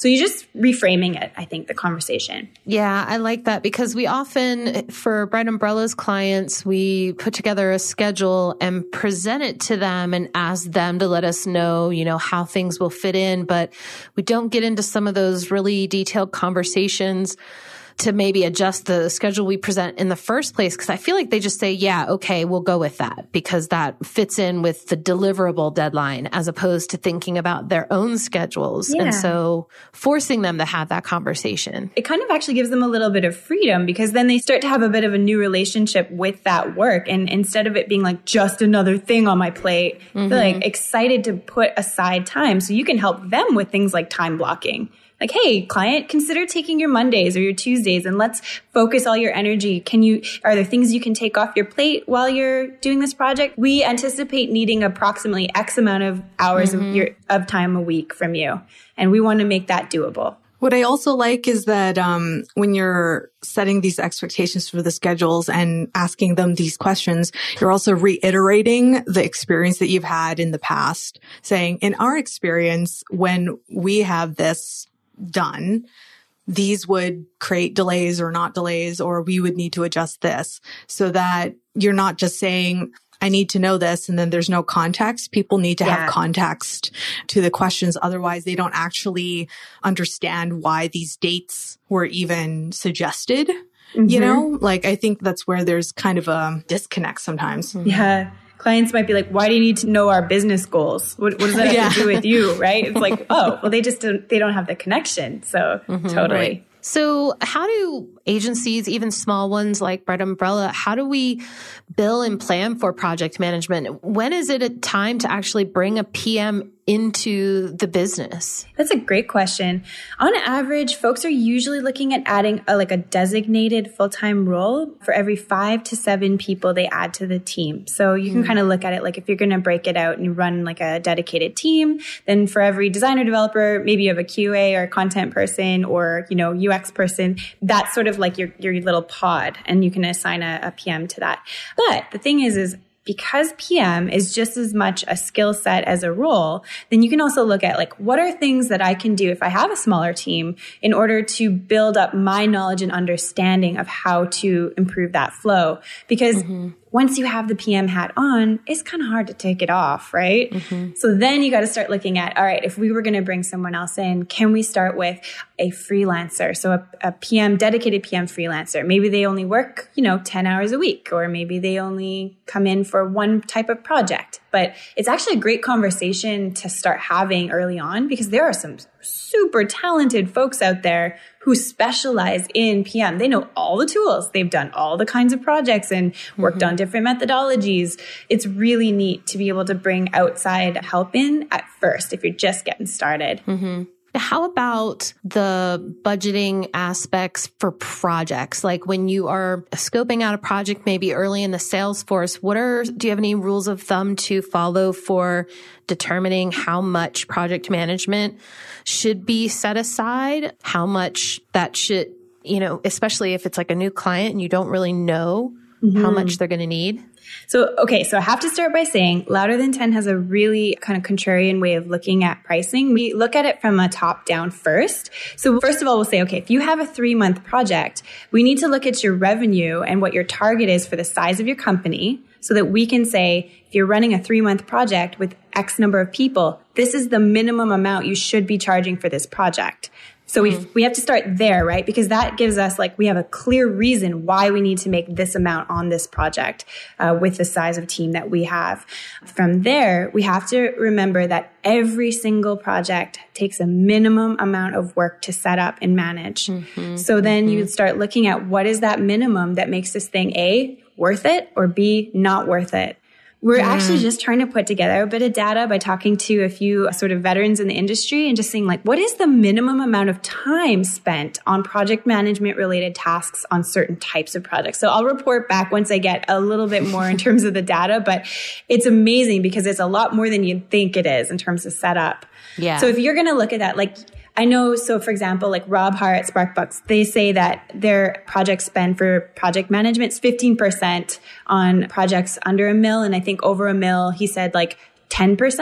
So you just reframing it, I think, the conversation. Yeah, I like that because we often, for Bright Umbrella's clients, we put together a schedule and present it to them and ask them to let us know, how things will fit in. But we don't get into some of those really detailed conversations to maybe adjust the schedule we present in the first place. Cause I feel like they just say, yeah, okay, we'll go with that because that fits in with the deliverable deadline as opposed to thinking about their own schedules. Yeah. And so forcing them to have that conversation. It kind of actually gives them a little bit of freedom because then they start to have a bit of a new relationship with that work. And instead of it being like just another thing on my plate, they're like excited to put aside time so you can help them with things like time blocking. Like, hey, client, consider taking your Mondays or your Tuesdays and let's focus all your energy. Are there things you can take off your plate while you're doing this project? We anticipate needing approximately X amount of hours of time a week from you. And we want to make that doable. What I also like is that when you're setting these expectations for the schedules and asking them these questions, you're also reiterating the experience that you've had in the past, saying, in our experience, when we have this done, these would create delays or not delays, or we would need to adjust this so that you're not just saying, I need to know this, and then there's no context. People need to have context to the questions. Otherwise, they don't actually understand why these dates were even suggested. I think that's where there's kind of a disconnect sometimes. Yeah. Clients might be like, why do you need to know our business goals? What does that have to do with you? Right? It's like, oh, well, they don't have the connection. So totally. Right. So how do agencies, even small ones like Bright Umbrella, how do we bill and plan for project management? When is it a time to actually bring a PM into the business? That's a great question. On average, folks are usually looking at adding a designated full-time role for every 5 to 7 people they add to the team. So you can kind of look at it like if you're going to break it out and run like a dedicated team, then for every designer developer, maybe you have a QA or a content person or, UX person. That's sort of like your little pod, and you can assign a PM to that. But the thing is because PM is just as much a skill set as a role, then you can also look at like, what are things that I can do if I have a smaller team in order to build up my knowledge and understanding of how to improve that flow? Because once you have the PM hat on, it's kind of hard to take it off, right? So then you got to start looking at, all right, if we were going to bring someone else in, can we start with a freelancer? So a PM, dedicated PM freelancer. Maybe they only work, 10 hours a week, or maybe they only come in for one type of project. But it's actually a great conversation to start having early on because there are some super talented folks out there who specialize in PM. They know all the tools. They've done all the kinds of projects and worked on different methodologies. It's really neat to be able to bring outside help in at first if you're just getting started. How about the budgeting aspects for projects? Like when you are scoping out a project, maybe early in the sales force, do you have any rules of thumb to follow for determining how much project management should be set aside? How much that should, especially if it's like a new client and you don't really know how much they're going to need? So I have to start by saying Louder Than 10 has a really kind of contrarian way of looking at pricing. We look at it from a top down first. So first of all, we'll say, okay, if you have a 3-month project, we need to look at your revenue and what your target is for the size of your company so that we can say, if you're running a 3-month project with X number of people, this is the minimum amount you should be charging for this project. So we have to start there, right? Because that gives us we have a clear reason why we need to make this amount on this project with the size of team that we have. From there, we have to remember that every single project takes a minimum amount of work to set up and manage. So then you would start looking at what is that minimum that makes this thing A, worth it, or B, not worth it. We're actually just trying to put together a bit of data by talking to a few sort of veterans in the industry and just seeing what is the minimum amount of time spent on project management related tasks on certain types of projects. So I'll report back once I get a little bit more in terms of the data, but it's amazing because it's a lot more than you'd think it is in terms of setup. Yeah. So if you're going to look at that, I know, so for example, Rob Haar at Sparkbucks, they say that their project spend for project management is 15% on projects under $1 million. And I think over $1 million, he said 10%.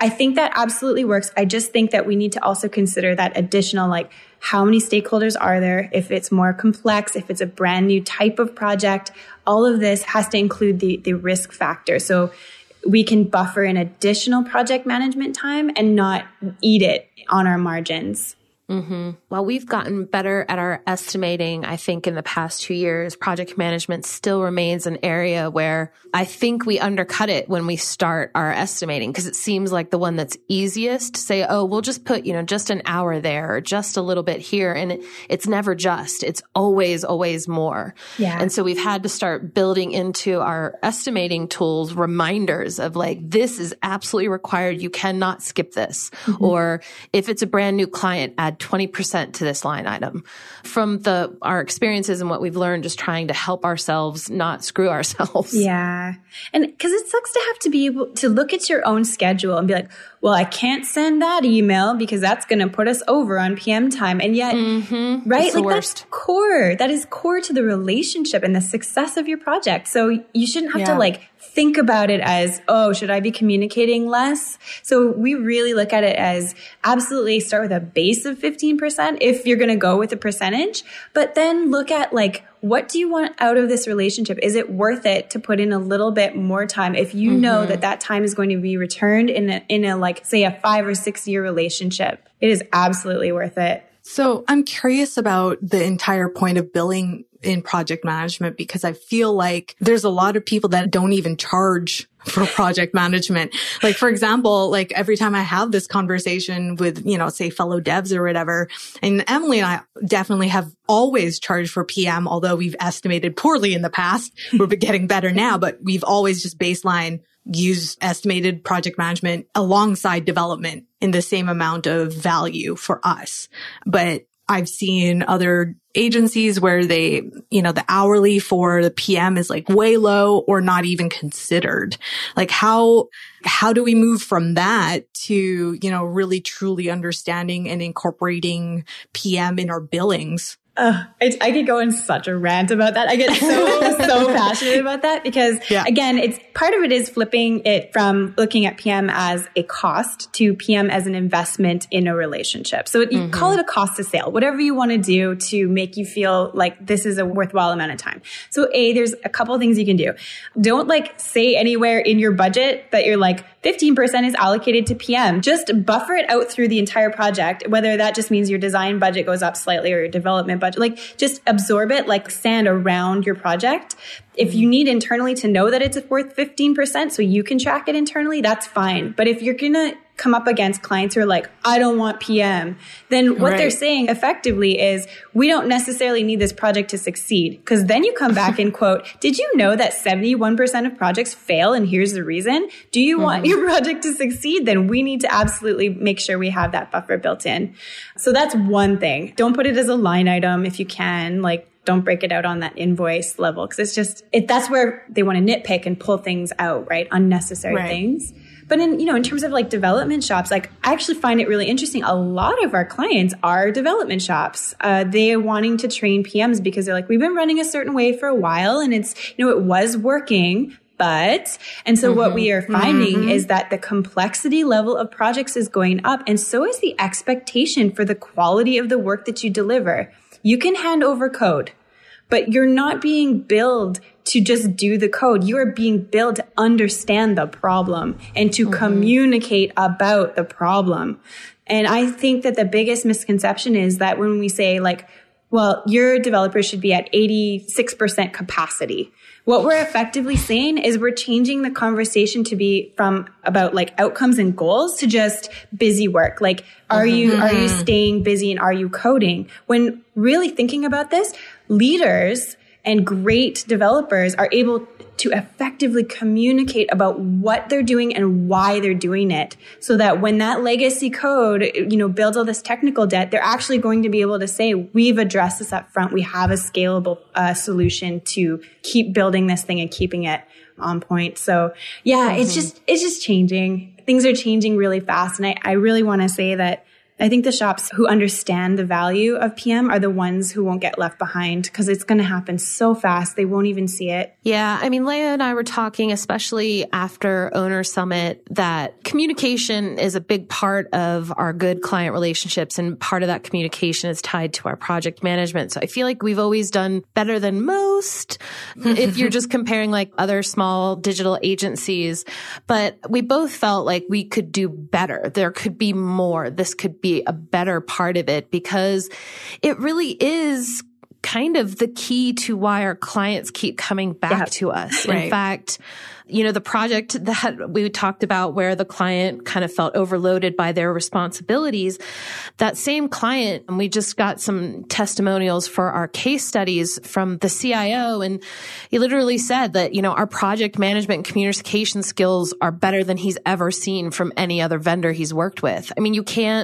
I think that absolutely works. I just think that we need to also consider that additional, like, how many stakeholders are there? If it's more complex, if it's a brand new type of project, all of this has to include the risk factor. So we can buffer in additional project management time and not eat it on our margins. Mm-hmm. Well, we've gotten better at our estimating. I think in the past 2 years, project management still remains an area where I think we undercut it when we start our estimating, because it seems like the one that's easiest to say, oh, we'll just put, just an hour there or just a little bit here. And it's never just, it's always, always more. Yeah. And so we've had to start building into our estimating tools reminders of like, this is absolutely required. You cannot skip this. Mm-hmm. Or if it's a brand new client, add 20% to this line item. From our experiences and what we've learned, just trying to help ourselves not screw ourselves. Yeah. And because it sucks to have to be able to look at your own schedule and be like, well, I can't send that email because that's going to put us over on PM time. And yet, right? Like that's core. That is core to the relationship and the success of your project. So you shouldn't have to like think about it as, oh, should I be communicating less? So we really look at it as absolutely start with a base of 15% if you're going to go with a percentage, but then look at like, what do you want out of this relationship? Is it worth it to put in a little bit more time if you know that time is going to be returned in a like, say, a 5 or 6 year relationship? It is absolutely worth it. So I'm curious about the entire point of billing in project management, because I feel like there's a lot of people that don't even charge for project management. Like, for example, like every time I have this conversation with, say fellow devs or whatever, and Emily and I definitely have always charged for PM, although we've estimated poorly in the past. We're getting better now, but we've always just baseline used estimated project management alongside development in the same amount of value for us. But I've seen other agencies where they, the hourly for the PM is like way low or not even considered. Like how do we move from that to, really truly understanding and incorporating PM in our billings? I could go on such a rant about that. I get so passionate about that because again, it's part of it is flipping it from looking at PM as a cost to PM as an investment in a relationship. So you call it a cost of sale, whatever you want to do to make you feel like this is a worthwhile amount of time. So there's a couple of things you can do. Don't like say anywhere in your budget that you're like 15% is allocated to PM. Just buffer it out through the entire project, whether that just means your design budget goes up slightly or your development budget. Like just absorb it like sand around your project. If you need internally to know that it's worth 15% so you can track it internally, that's fine. But if you're going to come up against clients who are like, I don't want PM, then what they're saying effectively is we don't necessarily need this project to succeed. Because then you come back and quote, did you know that 71% of projects fail? And here's the reason. Do you want your project to succeed? Then we need to absolutely make sure we have that buffer built in. So that's one thing. Don't put it as a line item if you can, like, don't break it out on that invoice level. Cause it's just, that's where they want to nitpick and pull things out, right? Unnecessary things. But in terms of like development shops, like I actually find it really interesting. A lot of our clients are development shops. They are wanting to train PMs because they're like, we've been running a certain way for a while and it's, it was working. And so what we are finding is that the complexity level of projects is going up. And so is the expectation for the quality of the work that you deliver. You can hand over code, but you're not being billed to just do the code. You are being billed to understand the problem and to communicate about the problem. And I think that the biggest misconception is that when we say like, well, your developer should be at 86% capacity. What we're effectively saying is we're changing the conversation to be from about like outcomes and goals to just busy work. Like, are you staying busy and are you coding? When really thinking about this, leaders and great developers are able to effectively communicate about what they're doing and why they're doing it, so that when that legacy code, builds all this technical debt, they're actually going to be able to say, we've addressed this up front. We have a scalable solution to keep building this thing and keeping it on point. So yeah, it's just changing. Things are changing really fast. And I really want to say that I think the shops who understand the value of PM are the ones who won't get left behind because it's going to happen so fast. They won't even see it. Yeah. I mean, Leah and I were talking, especially after Owner Summit, that communication is a big part of our good client relationships. And part of that communication is tied to our project management. So I feel like we've always done better than most if you're just comparing like other small digital agencies. But we both felt like we could do better. There could be more. This could be a better part of it because it really is kind of the key to why our clients keep coming back to us. Right. In fact, the project that we talked about where the client kind of felt overloaded by their responsibilities, that same client, and we just got some testimonials for our case studies from the CIO, and he literally said that, our project management and communication skills are better than he's ever seen from any other vendor he's worked with. I mean, you can't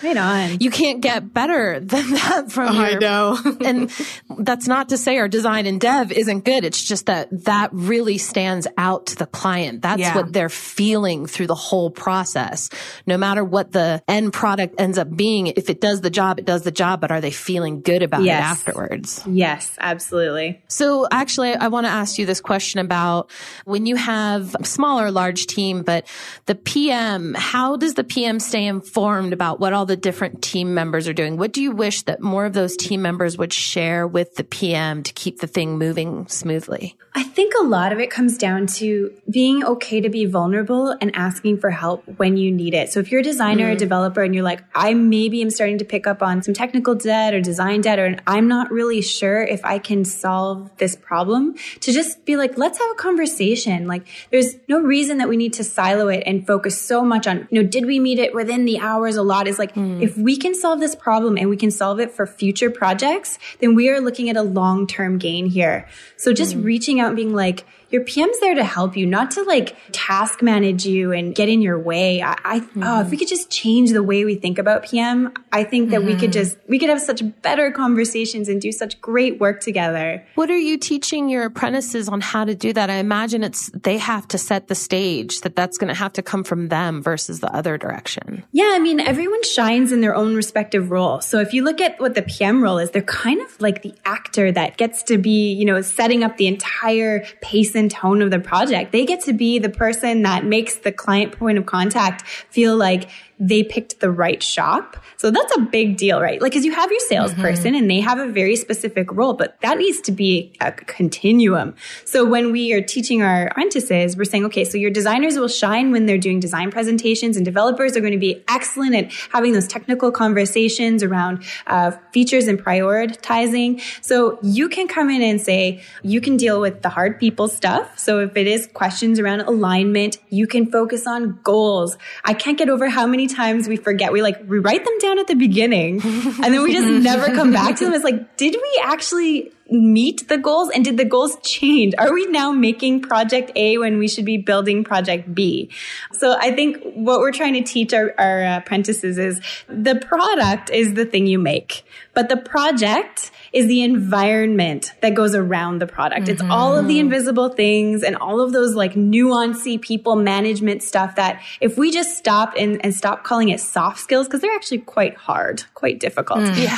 get better than that from I know. And that's not to say our design and dev isn't good. It's just that really stands out to the client. That's what they're feeling through the whole process. No matter what the end product ends up being, if it does the job, it does the job, but are they feeling good about it afterwards? Yes, absolutely. So actually, I want to ask you this question about when you have a small or large team, but the PM, how does the PM stay informed about what all the different team members are doing? What do you wish that more of those team members would share with the PM to keep the thing moving smoothly? I think a lot of it comes down to being okay to be vulnerable and asking for help when you need it. So if you're a designer or developer and you're like, I maybe am starting to pick up on some technical debt or design debt, or I'm not really sure if I can solve this problem, to just be like, let's have a conversation. Like, there's no reason that we need to silo it and focus so much on, did we meet it within the hours a lot? Is like, if we can solve this problem and we can solve it for future projects, then we are looking at a long-term gain here. So just reaching out and being like, your PM's there to help you, not to like task manage you and get in your way. If we could just change the way we think about PM, I think that we could have such better conversations and do such great work together. What are you teaching your apprentices on how to do that? I imagine they have to set the stage, that's going to have to come from them versus the other direction. Yeah. I mean, everyone shines in their own respective role. So if you look at what the PM role is, they're kind of like the actor that gets to be, setting up the entire pace and tone of the project. They get to be the person that makes the client point of contact feel like they picked the right shop. So that's a big deal, right? Like, because you have your salesperson and they have a very specific role, but that needs to be a continuum. So when we are teaching our apprentices, we're saying, okay, so your designers will shine when they're doing design presentations, and developers are going to be excellent at having those technical conversations around features and prioritizing. So you can come in and say, you can deal with the hard people stuff. So if it is questions around alignment, you can focus on goals. I can't get over how many times we forget. We write them down at the beginning and then we just never come back to them. It's like, did we actually meet the goals? And did the goals change? Are we now making project A when we should be building project B? So I think what we're trying to teach our apprentices is the product is the thing you make, but the project is the environment that goes around the product. It's all of the invisible things and all of those like nuancy people management stuff that if we just stop and stop calling it soft skills, because they're actually quite hard, quite difficult.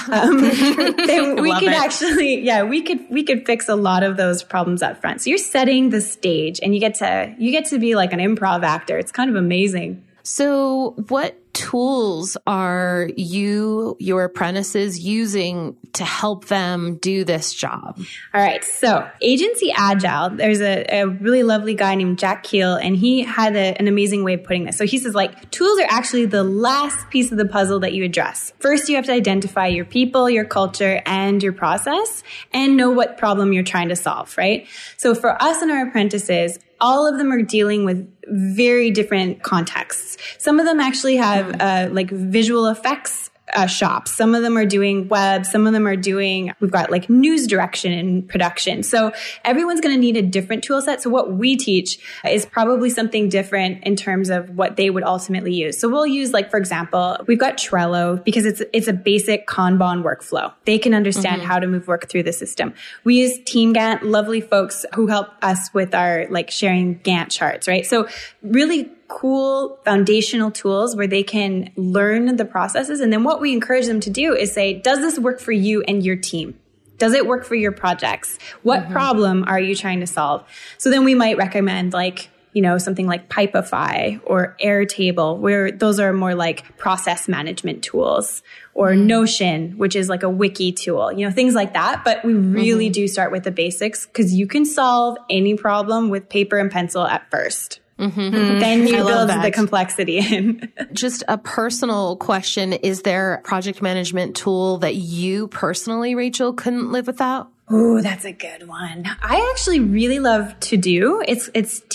Then we could actually, we could fix a lot of those problems up front. So you're setting the stage and you get to be like an improv actor. It's kind of amazing. So what tools are your apprentices using to help them do this job? All right. So Agency Agile, there's a really lovely guy named Jack Keel, and he had an amazing way of putting this. So he says, like, tools are actually the last piece of the puzzle that you address. First, you have to identify your people, your culture, and your process, and know what problem you're trying to solve, right? So for us and our apprentices, all of them are dealing with very different contexts. Some of them actually have like visual effects shops. Some of them are doing web. Some of them are we've got like news direction and production. So everyone's going to need a different tool set. So what we teach is probably something different in terms of what they would ultimately use. So we'll use, like, for example, we've got Trello because it's a basic Kanban workflow. They can understand how to move work through the system. We use TeamGant, lovely folks who help us with our like sharing Gantt charts, right? So really cool foundational tools where they can learn the processes. And then what we encourage them to do is say, does this work for you and your team? Does it work for your projects? What problem are you trying to solve? So then we might recommend like, something like Pipefy or Airtable, where those are more like process management tools, or Notion, which is like a wiki tool, things like that. But we really do start with the basics, because you can solve any problem with paper and pencil at first. Then you build the complexity in. Just a personal question. Is there a project management tool that you personally, Rachel, couldn't live without? Oh, that's a good one. I actually really love To-Do. It's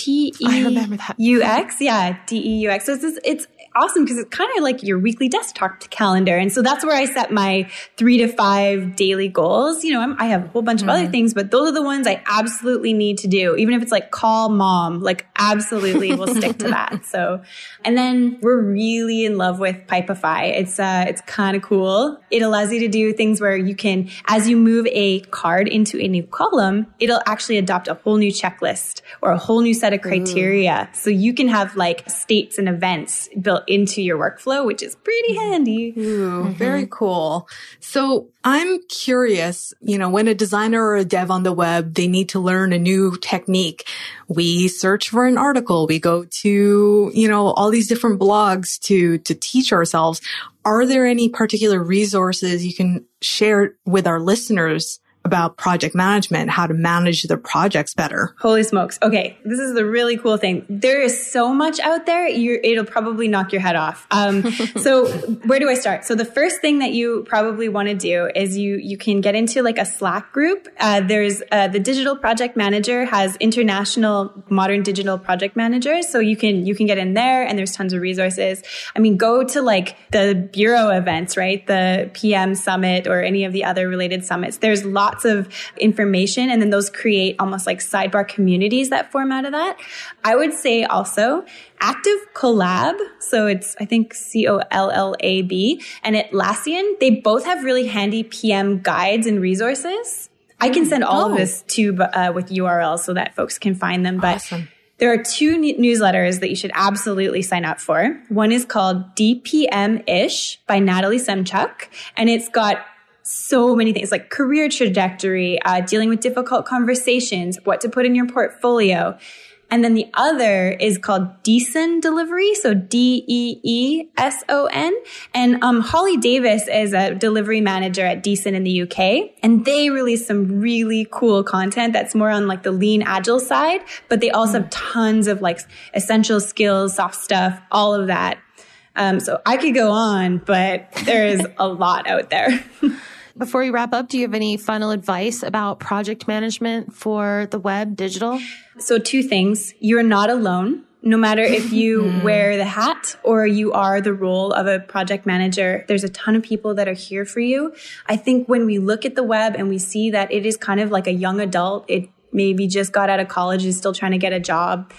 I remember that. TEUX. Yeah, DEUX. So it's awesome because it's kind of like your weekly desktop calendar. And so that's where I set my 3 to 5 daily goals. I have a whole bunch of other things, but those are the ones I absolutely need to do. Even if it's like call mom, like absolutely we'll stick to that. So, and then we're really in love with Pipefy. It's kind of cool. It allows you to do things where you can, as you move a card into a new column, it'll actually adopt a whole new checklist or a whole new set of criteria. So you can have like states and events built into your workflow, which is pretty handy. Ooh, very cool. So I'm curious, when a designer or a dev on the web, they need to learn a new technique. We search for an article. We go to, all these different blogs to teach ourselves. Are there any particular resources you can share with our listeners about project management, how to manage their projects better? Holy smokes. Okay. This is the really cool thing. There is so much out there. It'll probably knock your head off. So where do I start? So the first thing that you probably want to do is you can get into like a Slack group. There's the Digital Project Manager has international modern digital project managers. So you can get in there, and there's tons of resources. I mean, go to like the bureau events, right? The PM Summit or any of the other related summits. There's lots of information, and then those create almost like sidebar communities that form out of that. I would say also Active Collab. So it's, I think, COLLAB, and Atlassian. They both have really handy PM guides and resources. I can send all of this to with URLs so that folks can find them. But there are 2 newsletters that you should absolutely sign up for. One is called DPM-ish by Natalie Semchuk, and it's got so many things like career trajectory, dealing with difficult conversations, what to put in your portfolio. And then the other is called Deeson Delivery. So DEESON. And Holly Davis is a delivery manager at Deeson in the UK. And they release some really cool content that's more on like the lean agile side. But they also have tons of like essential skills, soft stuff, all of that. So I could go on, but there is a lot out there. Before we wrap up, do you have any final advice about project management for the web, digital? So 2 things. You're not alone. No matter if you wear the hat or you are the role of a project manager, there's a ton of people that are here for you. I think when we look at the web and we see that it is kind of like a young adult, it maybe just got out of college, is still trying to get a job.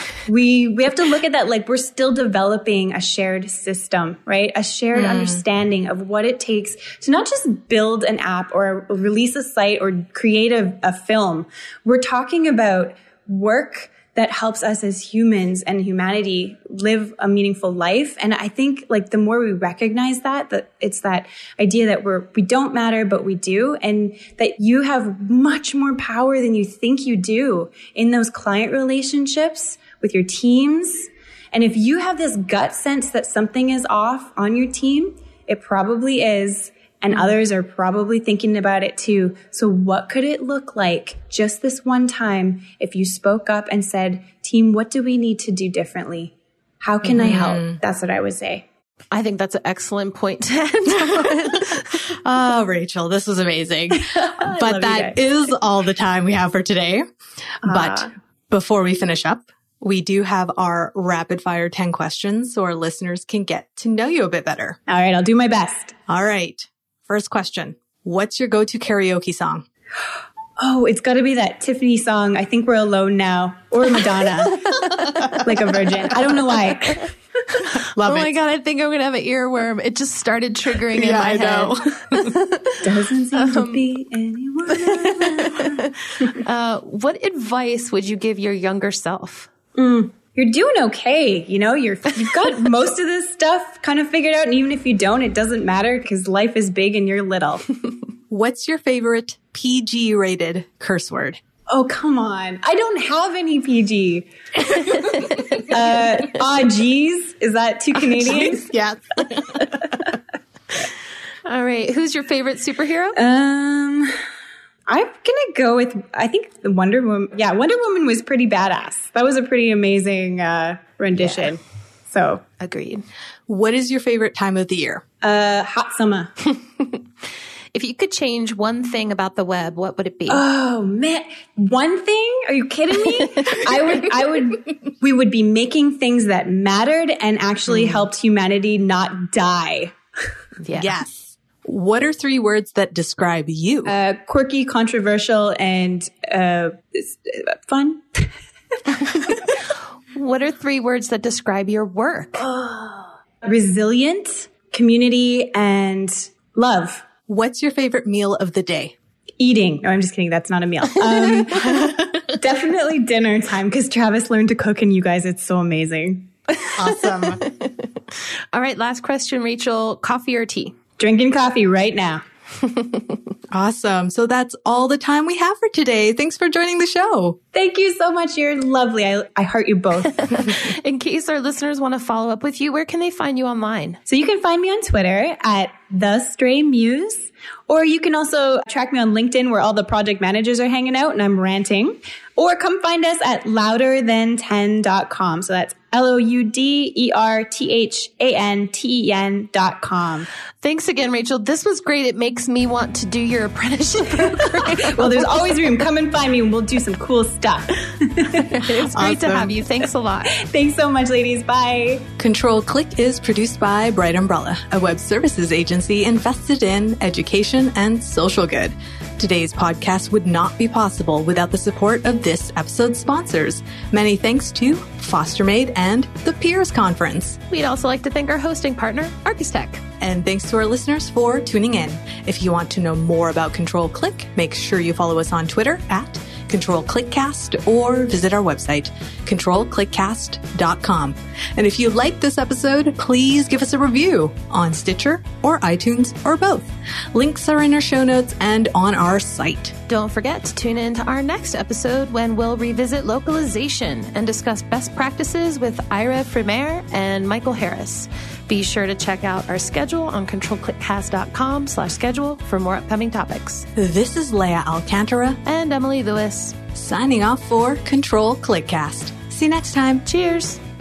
We have to look at that like we're still developing a shared system, right? A shared understanding of what it takes to not just build an app or release a site or create a film. We're talking about work that helps us as humans and humanity live a meaningful life. And I think like the more we recognize that it's that idea that we don't matter, but we do. And that you have much more power than you think you do in those client relationships with your teams. And if you have this gut sense that something is off on your team, it probably is. And others are probably thinking about it too. So what could it look like just this one time if you spoke up and said, team, what do we need to do differently? How can I help? That's what I would say. I think that's an excellent point to end on. Oh, Rachel, this was amazing. But that is all the time we have for today. But before we finish up, we do have our rapid fire 10 questions so our listeners can get to know you a bit better. All right, I'll do my best. All right. First question. What's your go-to karaoke song? Oh, it's got to be that Tiffany song, I Think We're Alone Now, or Madonna, Like a Virgin. I don't know why. Love it. Oh my God, I think I'm going to have an earworm. It just started triggering in my head. Doesn't seem to be anyone. What advice would you give your younger self? you're doing okay. You know, you've got most of this stuff kind of figured out. And even if you don't, it doesn't matter because life is big and you're little. What's your favorite PG rated curse word? Oh, come on. I don't have any PG. Geez. Is that too Canadian? Yeah. All right. Who's your favorite superhero? I'm going to go with, I think Wonder Woman. Yeah, Wonder Woman was pretty badass. That was a pretty amazing rendition. Yeah. So. Agreed. What is your favorite time of the year? Hot summer. If you could change one thing about the web, what would it be? Oh, man. One thing? Are you kidding me? We would be making things that mattered and actually helped humanity not die. Yeah. Yes. What are 3 words that describe you? Quirky, controversial, and fun. What are 3 words that describe your work? Resilient, community, and love. What's your favorite meal of the day? Eating. No, I'm just kidding. That's not a meal. Definitely dinner time because Travis learned to cook and you guys, it's so amazing. Awesome. All right. Last question, Rachel. Coffee or tea? Drinking coffee right now. Awesome. So that's all the time we have for today. Thanks for joining the show. Thank you so much. You're lovely. I heart you both. In case our listeners want to follow up with you, where can they find you online? So you can find me on Twitter at The Stray Muse, or you can also track me on LinkedIn where all the project managers are hanging out and I'm ranting, or come find us at louderthan10.com. So that's LOUDERTHANTEN.com. Thanks again, Rachel. This was great. It makes me want to do your apprenticeship program. Well, there's always room. Come and find me and we'll do some cool stuff. It's great to have you. Thanks a lot. Thanks so much, ladies. Bye. Control Click is produced by Bright Umbrella, a web services agency invested in education and social good. Today's podcast would not be possible without the support of this episode's sponsors. Many thanks to FosterMaid and the Peers Conference. We'd also like to thank our hosting partner, Archistech. And thanks to our listeners for tuning in. If you want to know more about Control Click, make sure you follow us on Twitter at Control Clickcast or visit our website, controlclickcast.com. And if you liked this episode, please give us a review on Stitcher or iTunes or both. Links are in our show notes and on our site. Don't forget to tune in to our next episode when we'll revisit localization and discuss best practices with Ira Fremer and Michael Harris. Be sure to check out our schedule on controlclickcast.com/schedule for more upcoming topics. This is Leah Alcantara and Emily Lewis signing off for Control Clickcast. See you next time. Cheers.